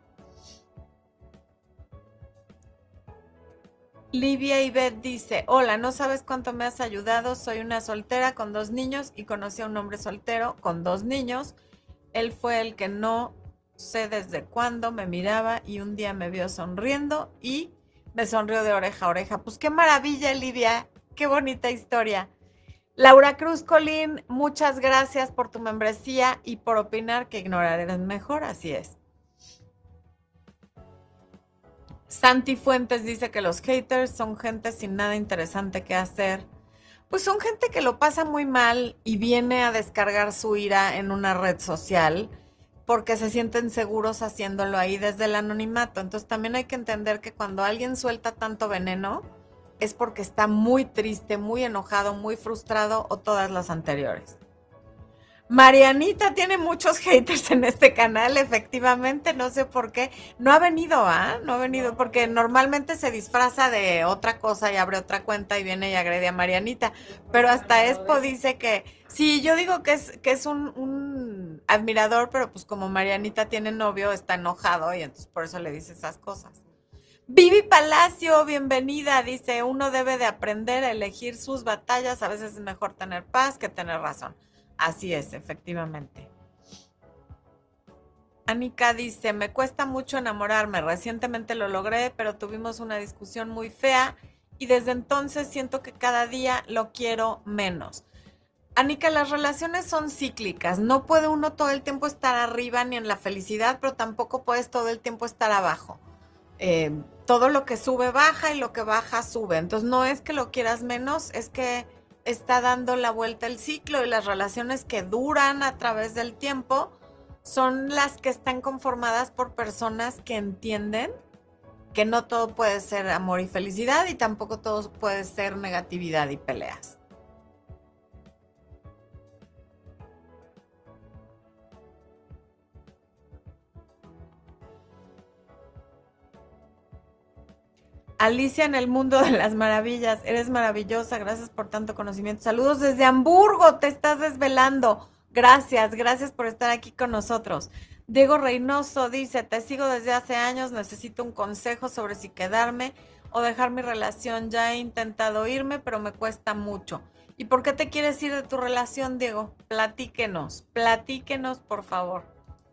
Livia Ivette dice, hola, no sabes cuánto me has ayudado, soy una soltera con 2 niños y conocí a un hombre soltero con 2 niños. Él fue el que no sé desde cuándo me miraba y un día me vio sonriendo y me sonrió de oreja a oreja. Pues qué maravilla, Livia, qué bonita historia. Laura Cruz Colín, muchas gracias por tu membresía y por opinar que ignorar es mejor, así es. Santi Fuentes dice que los haters son gente sin nada interesante que hacer. Pues son gente que lo pasa muy mal y viene a descargar su ira en una red social porque se sienten seguros haciéndolo ahí desde el anonimato. Entonces también hay que entender que cuando alguien suelta tanto veneno es porque está muy triste, muy enojado, muy frustrado, o todas las anteriores. Marianita tiene muchos haters en este canal, efectivamente, no sé por qué. No ha venido, no ha venido, porque normalmente se disfraza de otra cosa y abre otra cuenta y viene y agrede a Marianita. Pero hasta Expo dice que, sí, yo digo que es un admirador, pero pues como Marianita tiene novio, está enojado y entonces por eso le dice esas cosas. Vivi Palacio, bienvenida, dice, uno debe de aprender a elegir sus batallas, a veces es mejor tener paz que tener razón. Así es, efectivamente. Anika dice, me cuesta mucho enamorarme, recientemente lo logré, pero tuvimos una discusión muy fea y desde entonces siento que cada día lo quiero menos. Anika, las relaciones son cíclicas, no puede uno todo el tiempo estar arriba ni en la felicidad, pero tampoco puedes todo el tiempo estar abajo. Todo lo que sube baja y lo que baja sube, entonces no es que lo quieras menos, es que está dando la vuelta el ciclo, y las relaciones que duran a través del tiempo son las que están conformadas por personas que entienden que no todo puede ser amor y felicidad y tampoco todo puede ser negatividad y peleas. Alicia en el mundo de las maravillas, eres maravillosa, gracias por tanto conocimiento. Saludos desde Hamburgo, te estás desvelando. Gracias, gracias por estar aquí con nosotros. Diego Reynoso dice, te sigo desde hace años, necesito un consejo sobre si quedarme o dejar mi relación. Ya he intentado irme, pero me cuesta mucho. ¿Y por qué te quieres ir de tu relación, Diego? Platíquenos, por favor.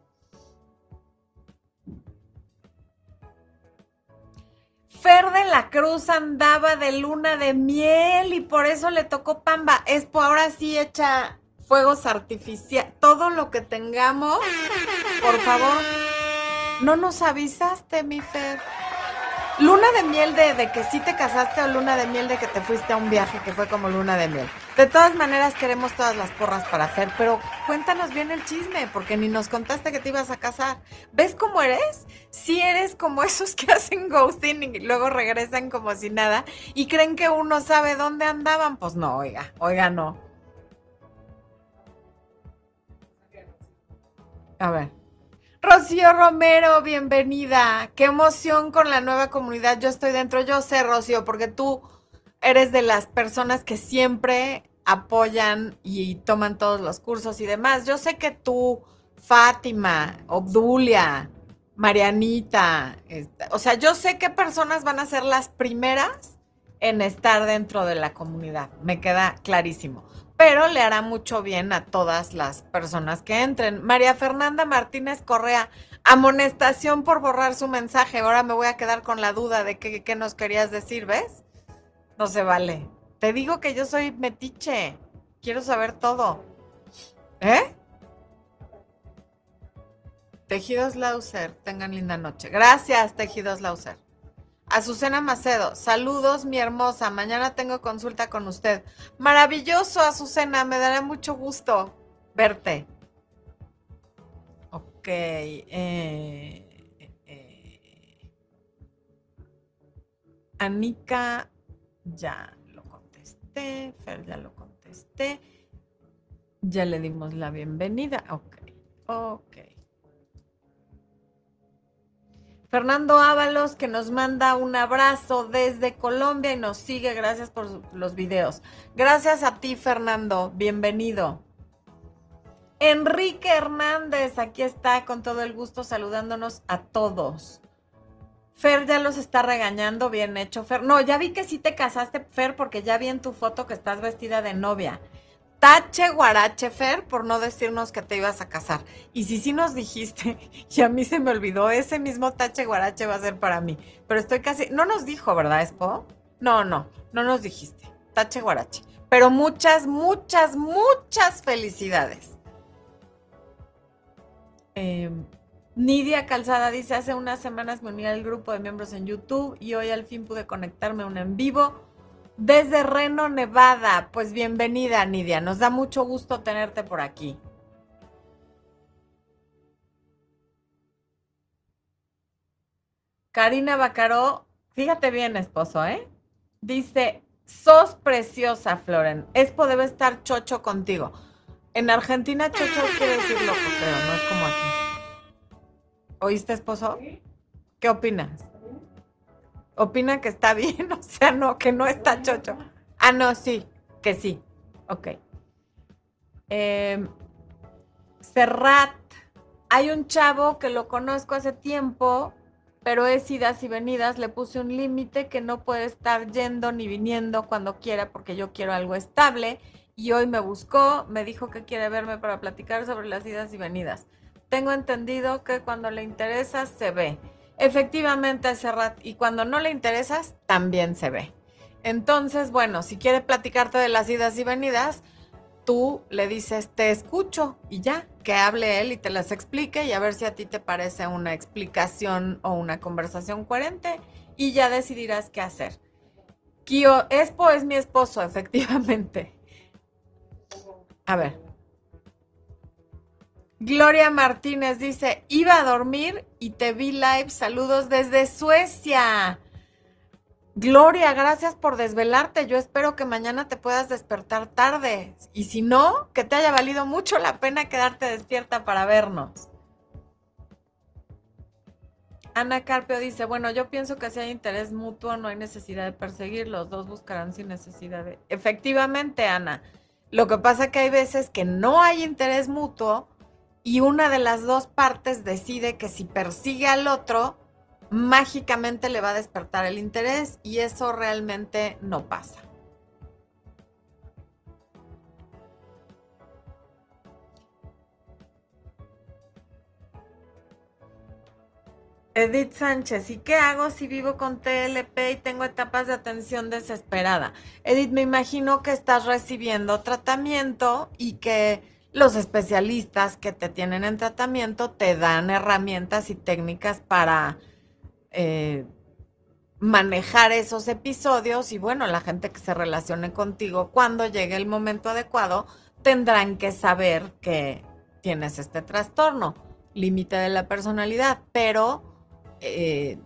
Fer de la Cruz andaba de luna de miel y por eso le tocó Pamba. Ahora sí echa fuegos artificiales. Todo lo que tengamos, por favor. No nos avisaste, mi Fer. Luna de miel de que sí te casaste o luna de miel de que te fuiste a un viaje que fue como luna de miel. De todas maneras queremos todas las porras para hacer, pero cuéntanos bien el chisme, porque ni nos contaste que te ibas a casar. ¿Ves cómo eres? Sí eres como esos que hacen ghosting y luego regresan como si nada y creen que uno sabe dónde andaban. Pues no, oiga, no. A ver. Rocío Romero, bienvenida. Qué emoción con la nueva comunidad. Yo estoy dentro. Yo sé, Rocío, porque tú eres de las personas que siempre apoyan y toman todos los cursos y demás. Yo sé que tú, Fátima, Obdulia, Marianita, o sea, yo sé qué personas van a ser las primeras en estar dentro de la comunidad. Me queda clarísimo, pero le hará mucho bien a todas las personas que entren. María Fernanda Martínez Correa, amonestación por borrar su mensaje. Ahora me voy a quedar con la duda de qué nos querías decir, ¿ves? No se vale. Te digo que yo soy metiche. Quiero saber todo. ¿Eh? Tejidos Lauser, tengan linda noche. Gracias, Tejidos Lauser. Azucena Macedo, saludos mi hermosa, mañana tengo consulta con usted. Maravilloso, Azucena, me dará mucho gusto verte. Ok, Anika, ya lo contesté, Fer ya lo contesté, ya le dimos la bienvenida, ok. Fernando Ábalos, que nos manda un abrazo desde Colombia y nos sigue. Gracias por los videos. Gracias a ti, Fernando. Bienvenido. Enrique Hernández, aquí está con todo el gusto saludándonos a todos. Fer ya los está regañando, bien hecho, Fer. No, ya vi que sí te casaste, Fer, porque ya vi en tu foto que estás vestida de novia. Tache guarache, Fer, por no decirnos que te ibas a casar. Y si sí nos dijiste, y a mí se me olvidó, ese mismo tache guarache va a ser para mí. Pero estoy casi... No nos dijo, ¿verdad, Expo? No nos dijiste. Tache guarache. Pero muchas felicidades. Nidia Calzada dice, hace unas semanas me uní al grupo de miembros en YouTube y hoy al fin pude conectarme a un en vivo desde Reno, Nevada. Pues bienvenida, Nidia. Nos da mucho gusto tenerte por aquí. Karina Bacaró, fíjate bien, esposo, ¿eh? Dice, sos preciosa, Floren. Expo debe estar chocho contigo. En Argentina, chocho quiere decir loco, creo, no es como aquí. ¿Oíste, esposo? ¿Qué opinas? ¿Opina que está bien? O sea, no, que no está chocho. Ah, no, sí, que sí. Ok. Serrat. Hay un chavo que lo conozco hace tiempo, pero es idas y venidas. Le puse un límite que no puede estar yendo ni viniendo cuando quiera porque yo quiero algo estable. Y hoy me buscó, me dijo que quiere verme para platicar sobre las idas y venidas. Tengo entendido que cuando le interesas se ve. Efectivamente, Serrat, y cuando no le interesas, también se ve. Entonces, bueno, si quiere platicarte de las idas y venidas, tú le dices, te escucho, y ya, que hable él y te las explique, y a ver si a ti te parece una explicación o una conversación coherente, y ya decidirás qué hacer. Kio Expo es mi esposo, efectivamente. A ver. Gloria Martínez dice, iba a dormir y te vi live. Saludos desde Suecia. Gloria, gracias por desvelarte. Yo espero que mañana te puedas despertar tarde. Y si no, que te haya valido mucho la pena quedarte despierta para vernos. Ana Carpio dice, bueno, yo pienso que si hay interés mutuo no hay necesidad de perseguir, los dos buscarán sin necesidad de... Efectivamente, Ana, lo que pasa es que hay veces que no hay interés mutuo y una de las dos partes decide que si persigue al otro, mágicamente le va a despertar el interés y eso realmente no pasa. Edith Sánchez, ¿y qué hago si vivo con TLP y tengo etapas de atención desesperada? Edith, me imagino que estás recibiendo tratamiento y que los especialistas que te tienen en tratamiento te dan herramientas y técnicas para eh, manejar esos episodios y bueno, la gente que se relacione contigo cuando llegue el momento adecuado tendrán que saber que tienes este trastorno, límite de la personalidad, pero eh,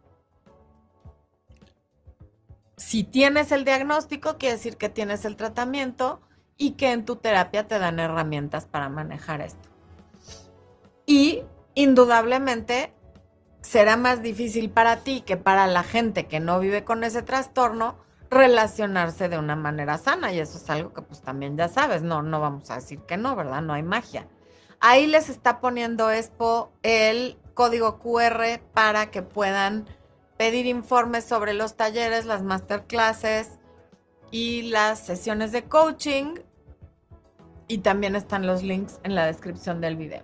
si tienes el diagnóstico, quiere decir que tienes el tratamiento y que en tu terapia te dan herramientas para manejar esto. Y indudablemente será más difícil para ti que para la gente que no vive con ese trastorno relacionarse de una manera sana y eso es algo que pues también ya sabes, no vamos a decir que no, ¿verdad? No hay magia. Ahí les está poniendo Expo el código QR para que puedan pedir informes sobre los talleres, las masterclasses y las sesiones de coaching y también están los links en la descripción del video.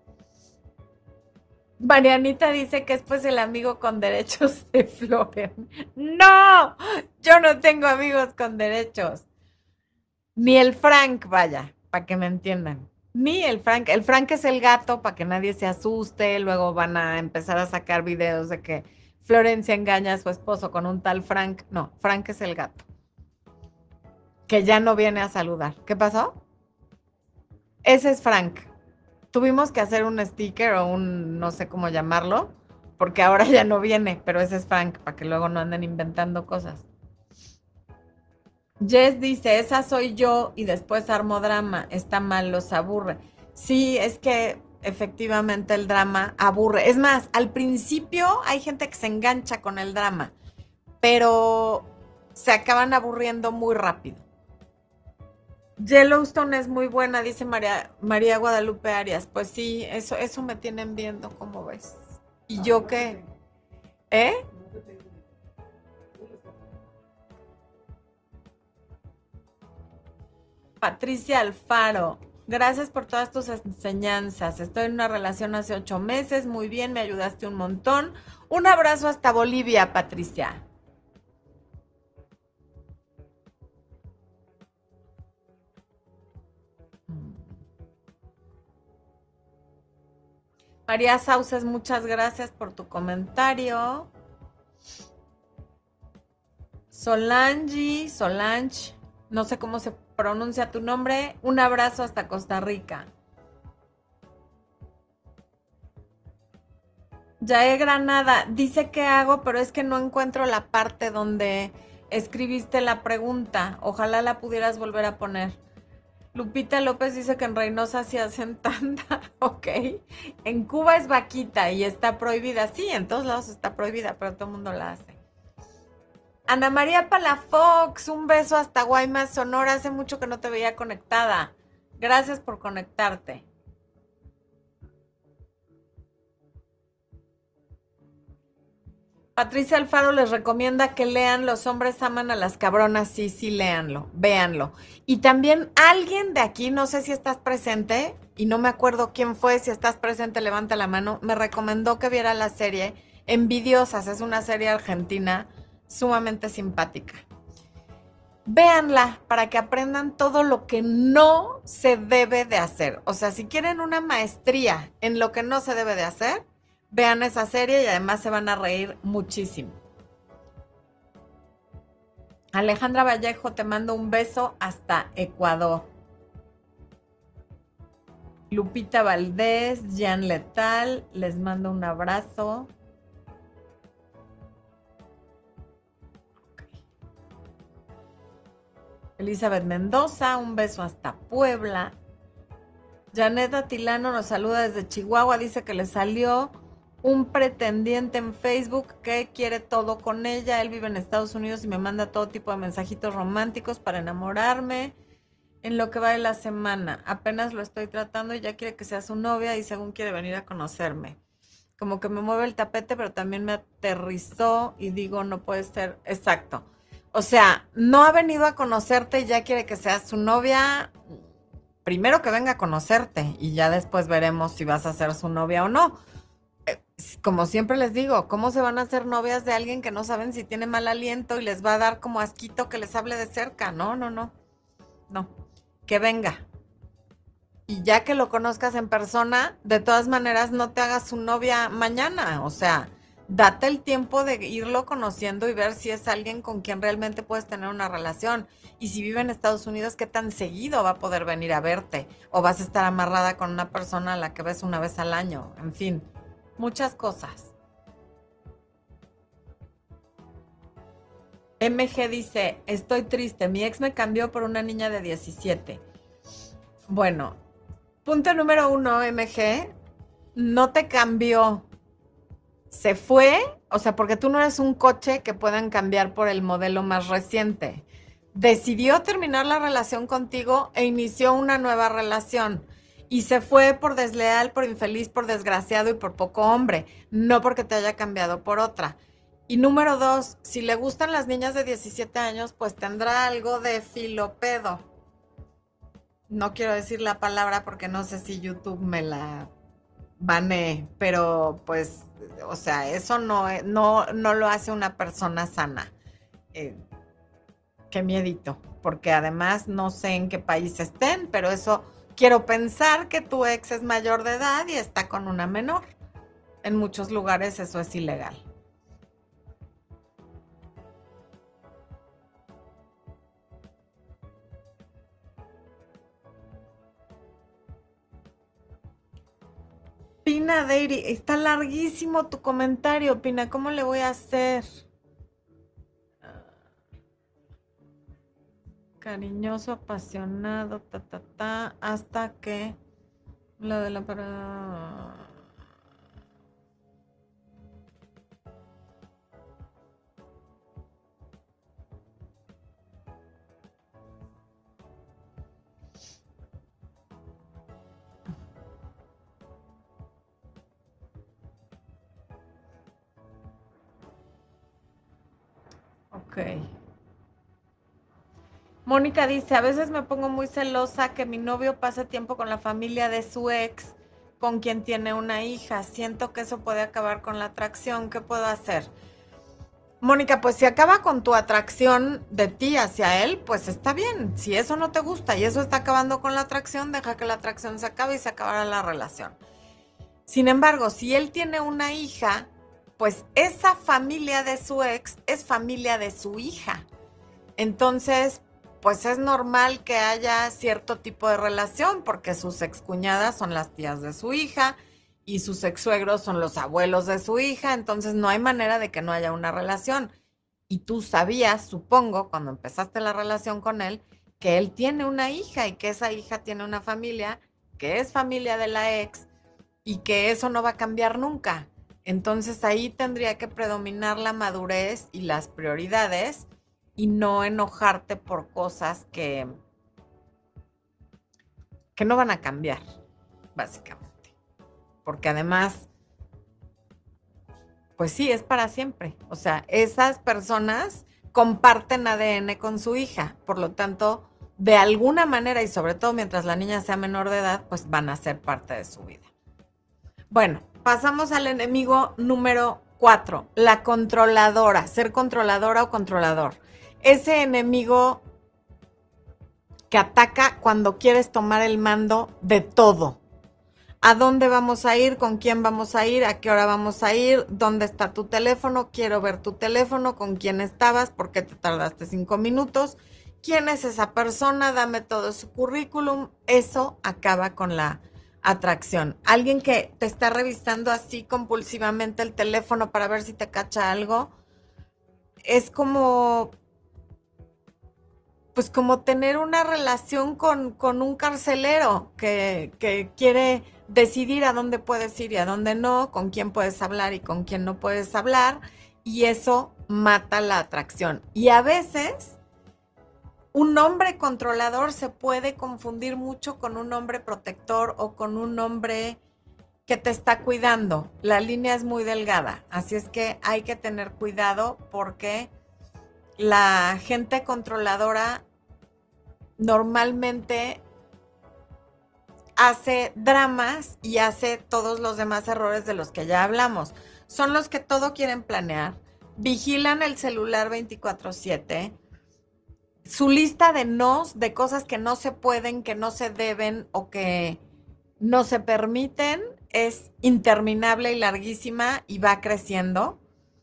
Marianita dice que es pues el amigo con derechos de Floren. No, yo no tengo amigos con derechos. Ni el Frank, vaya, para que me entiendan. Ni el Frank. El Frank es el gato, para que nadie se asuste. Luego van a empezar a sacar videos de que Florencia engaña a su esposo con un tal Frank. No, Frank es el gato. Que ya no viene a saludar. ¿Qué pasó? Ese es Frank. Tuvimos que hacer un sticker o un, no sé cómo llamarlo, porque ahora ya no viene, pero ese es Frank, para que luego no anden inventando cosas. Jess dice, esa soy yo y después armo drama, está mal, los aburre. Sí, es que efectivamente el drama aburre. Es más, al principio hay gente que se engancha con el drama, pero se acaban aburriendo muy rápido. Yellowstone es muy buena, dice María Guadalupe Arias. Pues sí, eso me tienen viendo, ¿cómo ves? ¿Y yo qué? ¿Eh? Patricia Alfaro, gracias por todas tus enseñanzas. Estoy en una relación hace 8 meses, muy bien, me ayudaste un montón. Un abrazo hasta Bolivia, Patricia. María Sauces, muchas gracias por tu comentario. Solange, no sé cómo se pronuncia tu nombre. Un abrazo hasta Costa Rica. Yael Granada, dice que hago, pero es que no encuentro la parte donde escribiste la pregunta. Ojalá la pudieras volver a poner. Lupita López dice que en Reynosa sí hacen tanda, ok. En Cuba es vaquita y está prohibida. Sí, en todos lados está prohibida, pero todo el mundo la hace. Ana María Palafox, un beso hasta Guaymas, Sonora. Hace mucho que no te veía conectada. Gracias por conectarte. Patricia Alfaro les recomienda que lean Los hombres aman a las cabronas. Sí, sí, léanlo, véanlo. Y también alguien de aquí, no sé si estás presente, y no me acuerdo quién fue, si estás presente, levanta la mano, me recomendó que viera la serie Envidiosas. Es una serie argentina sumamente simpática. Véanla para que aprendan todo lo que no se debe de hacer. O sea, si quieren una maestría en lo que no se debe de hacer, vean esa serie y además se van a reír muchísimo. Alejandra Vallejo, te mando un beso hasta Ecuador. Lupita Valdés, Jan Letal, les mando un abrazo. Elizabeth Mendoza, un beso hasta Puebla. Janet Atilano nos saluda desde Chihuahua, dice que le salió un pretendiente en Facebook que quiere todo con ella. Él vive en Estados Unidos y me manda todo tipo de mensajitos románticos para enamorarme en lo que va de la semana. Apenas lo estoy tratando y ya quiere que sea su novia y según quiere venir a conocerme. Como que me mueve el tapete, pero también me aterrizó y digo, no puede ser exacto. O sea, no ha venido a conocerte y ya quiere que seas su novia. Primero que venga a conocerte y ya después veremos si vas a ser su novia o no. Como siempre les digo, ¿cómo se van a hacer novias de alguien que no saben si tiene mal aliento y les va a dar como asquito que les hable de cerca? No, no, no, no. Que venga. Y ya que lo conozcas en persona, de todas maneras no te hagas su novia mañana. O sea, date el tiempo de irlo conociendo y ver si es alguien con quien realmente puedes tener una relación. Y si vive en Estados Unidos, ¿qué tan seguido va a poder venir a verte? O vas a estar amarrada con una persona a la que ves una vez al año. En fin, muchas cosas. MG dice, estoy triste, mi ex me cambió por una niña de 17. Bueno, punto número 1, MG, no te cambió. Se fue, o sea, porque tú no eres un coche que puedan cambiar por el modelo más reciente. Decidió terminar la relación contigo e inició una nueva relación. Y se fue por desleal, por infeliz, por desgraciado y por poco hombre, no porque te haya cambiado por otra. Y número 2, si le gustan las niñas de 17 años, pues tendrá algo de filopedo. No quiero decir la palabra porque no sé si YouTube me la banee, pero pues, o sea, eso no lo hace una persona sana. Eh, Qué miedito, porque además no sé en qué país estén, pero eso quiero pensar que tu ex es mayor de edad y está con una menor. En muchos lugares eso es ilegal. Pina Deiri, está larguísimo tu comentario, Pina, ¿cómo le voy a hacer? Cariñoso, apasionado, hasta que lo de la parada. Ok. Mónica dice, a veces me pongo muy celosa que mi novio pase tiempo con la familia de su ex, con quien tiene una hija. Siento que eso puede acabar con la atracción. ¿Qué puedo hacer? Mónica, pues si acaba con tu atracción de ti hacia él, pues está bien. Si eso no te gusta y eso está acabando con la atracción, deja que la atracción se acabe y se acabará la relación. Sin embargo, si él tiene una hija, pues esa familia de su ex es familia de su hija. Entonces, pues es normal que haya cierto tipo de relación, porque sus excuñadas son las tías de su hija y sus ex-suegros son los abuelos de su hija, entonces no hay manera de que no haya una relación. Y tú sabías, supongo, cuando empezaste la relación con él, que él tiene una hija y que esa hija tiene una familia, que es familia de la ex y que eso no va a cambiar nunca. Entonces ahí tendría que predominar la madurez y las prioridades y no enojarte por cosas que no van a cambiar, básicamente. Porque además, pues sí, es para siempre. O sea, esas personas comparten ADN con su hija, por lo tanto, de alguna manera y sobre todo mientras la niña sea menor de edad, pues van a ser parte de su vida. Bueno, pasamos al enemigo número 4, la controladora, ser controladora o controlador. Ese enemigo que ataca cuando quieres tomar el mando de todo. ¿A dónde vamos a ir? ¿Con quién vamos a ir? ¿A qué hora vamos a ir? ¿Dónde está tu teléfono? Quiero ver tu teléfono. ¿Con quién estabas? ¿Por qué te tardaste 5 minutos? ¿Quién es esa persona? Dame todo su currículum. Eso acaba con la atracción. Alguien que te está revisando así compulsivamente el teléfono para ver si te cacha algo, es como, pues como tener una relación con un carcelero que quiere decidir a dónde puedes ir y a dónde no, con quién puedes hablar y con quién no puedes hablar, y eso mata la atracción. Y a veces un hombre controlador se puede confundir mucho con un hombre protector o con un hombre que te está cuidando. La línea es muy delgada, así es que hay que tener cuidado porque la gente controladora normalmente hace dramas y hace todos los demás errores de los que ya hablamos. Son los que todo quieren planear, vigilan el celular 24/7, su lista de nos, de cosas que no se pueden, que no se deben o que no se permiten, es interminable y larguísima y va creciendo.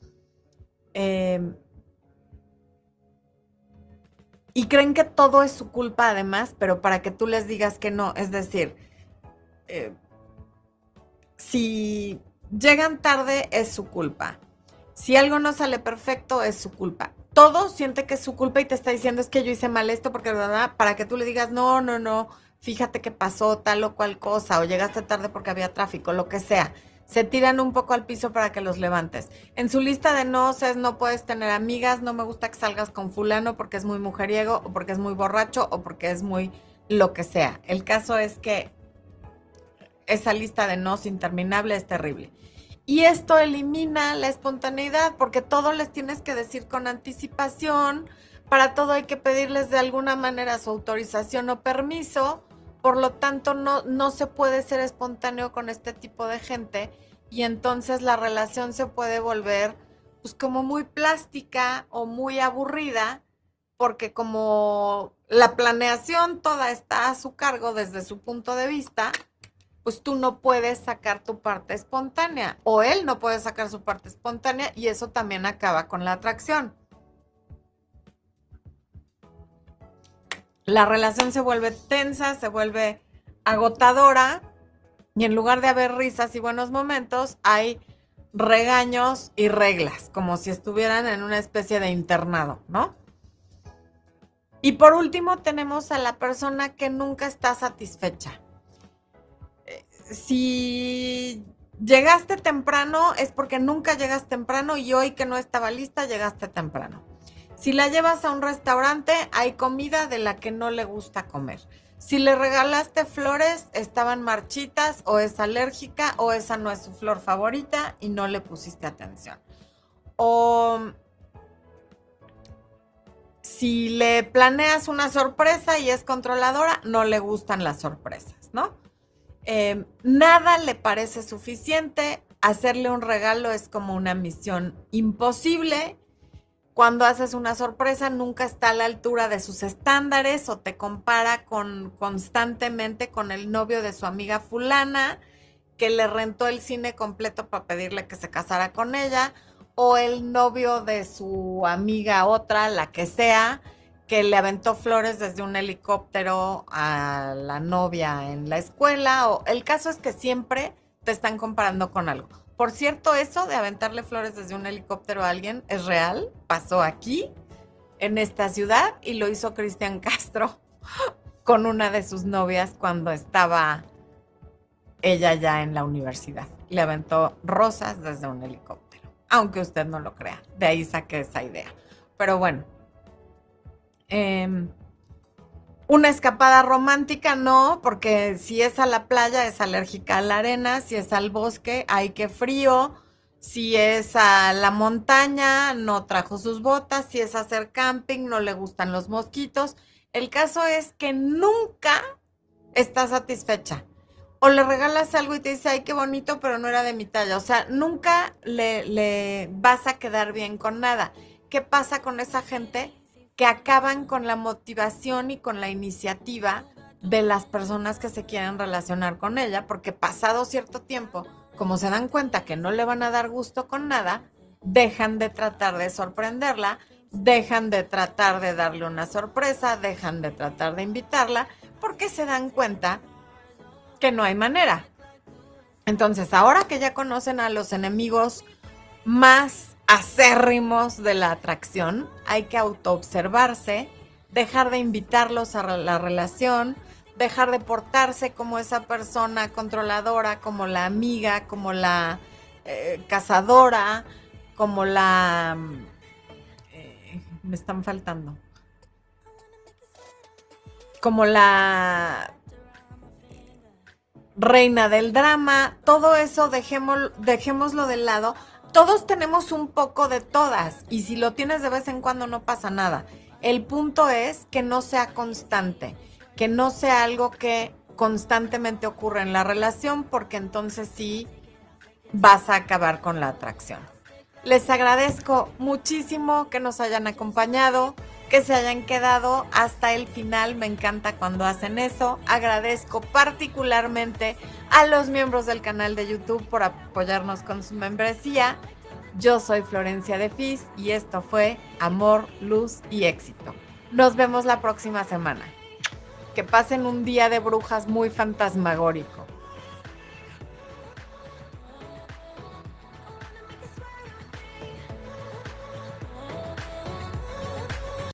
Y creen que todo es su culpa además, pero para que tú les digas que no. Es decir, si llegan tarde es su culpa. Si algo no sale perfecto es su culpa. Todo siente que es su culpa y te está diciendo es que yo hice mal esto porque verdad, para que tú le digas no, no, no, fíjate que pasó tal o cual cosa o llegaste tarde porque había tráfico, lo que sea. Se tiran un poco al piso para que los levantes. En su lista de nos es no puedes tener amigas, no me gusta que salgas con fulano porque es muy mujeriego o porque es muy borracho o porque es muy lo que sea. El caso es que esa lista de nos interminable es terrible. Y esto elimina la espontaneidad porque todo les tienes que decir con anticipación, para todo hay que pedirles de alguna manera su autorización o permiso, por lo tanto no se puede ser espontáneo con este tipo de gente y entonces la relación se puede volver pues como muy plástica o muy aburrida porque como la planeación toda está a su cargo desde su punto de vista, pues tú no puedes sacar tu parte espontánea o él no puede sacar su parte espontánea y eso también acaba con la atracción. La relación se vuelve tensa, se vuelve agotadora y en lugar de haber risas y buenos momentos, hay regaños y reglas, como si estuvieran en una especie de internado, ¿no? Y por último tenemos a la persona que nunca está satisfecha. Si llegaste temprano es porque nunca llegas temprano y hoy que no estaba lista llegaste temprano. Si la llevas a un restaurante hay comida de la que no le gusta comer. Si le regalaste flores estaban marchitas o es alérgica o esa no es su flor favorita y no le pusiste atención. O si le planeas una sorpresa y es controladora, no le gustan las sorpresas, ¿no? Nada le parece suficiente, hacerle un regalo es como una misión imposible. Cuando haces una sorpresa nunca está a la altura de sus estándares o te compara constantemente con el novio de su amiga fulana que le rentó el cine completo para pedirle que se casara con ella o el novio de su amiga otra, la que sea, que le aventó flores desde un helicóptero a la novia en la escuela. O el caso es que siempre te están comparando con algo. Por cierto, eso de aventarle flores desde un helicóptero a alguien es real, pasó aquí, en esta ciudad, y lo hizo Cristian Castro con una de sus novias cuando estaba ella ya en la universidad. Le aventó rosas desde un helicóptero, aunque usted no lo crea. De ahí saqué esa idea. Pero bueno. Una escapada romántica no, porque si es a la playa es alérgica a la arena, si es al bosque, ay qué frío, si es a la montaña no trajo sus botas, si es a hacer camping no le gustan los mosquitos. El caso es que nunca está satisfecha. O le regalas algo y te dice, ay qué bonito, pero no era de mi talla. O sea, nunca le vas a quedar bien con nada. ¿Qué pasa con esa gente que acaban con la motivación y con la iniciativa de las personas que se quieren relacionar con ella? Porque pasado cierto tiempo, como se dan cuenta que no le van a dar gusto con nada, dejan de tratar de sorprenderla, dejan de tratar de darle una sorpresa, dejan de tratar de invitarla, porque se dan cuenta que no hay manera. Entonces, ahora que ya conocen a los enemigos más acérrimos de la atracción, hay que autoobservarse, dejar de invitarlos a la relación, dejar de portarse como esa persona controladora, como la amiga, como la cazadora, como la... me están faltando. Como la reina del drama, todo eso dejémoslo de lado. Todos tenemos un poco de todas y si lo tienes de vez en cuando no pasa nada. El punto es que no sea constante, que no sea algo que constantemente ocurra en la relación porque entonces sí vas a acabar con la atracción. Les agradezco muchísimo que nos hayan acompañado, que se hayan quedado hasta el final. Me encanta cuando hacen eso. Agradezco particularmente a los miembros del canal de YouTube por apoyarnos con su membresía. Yo soy Florencia de Fis y esto fue Amor, Luz y Éxito. Nos vemos la próxima semana. Que pasen un día de brujas muy fantasmagórico.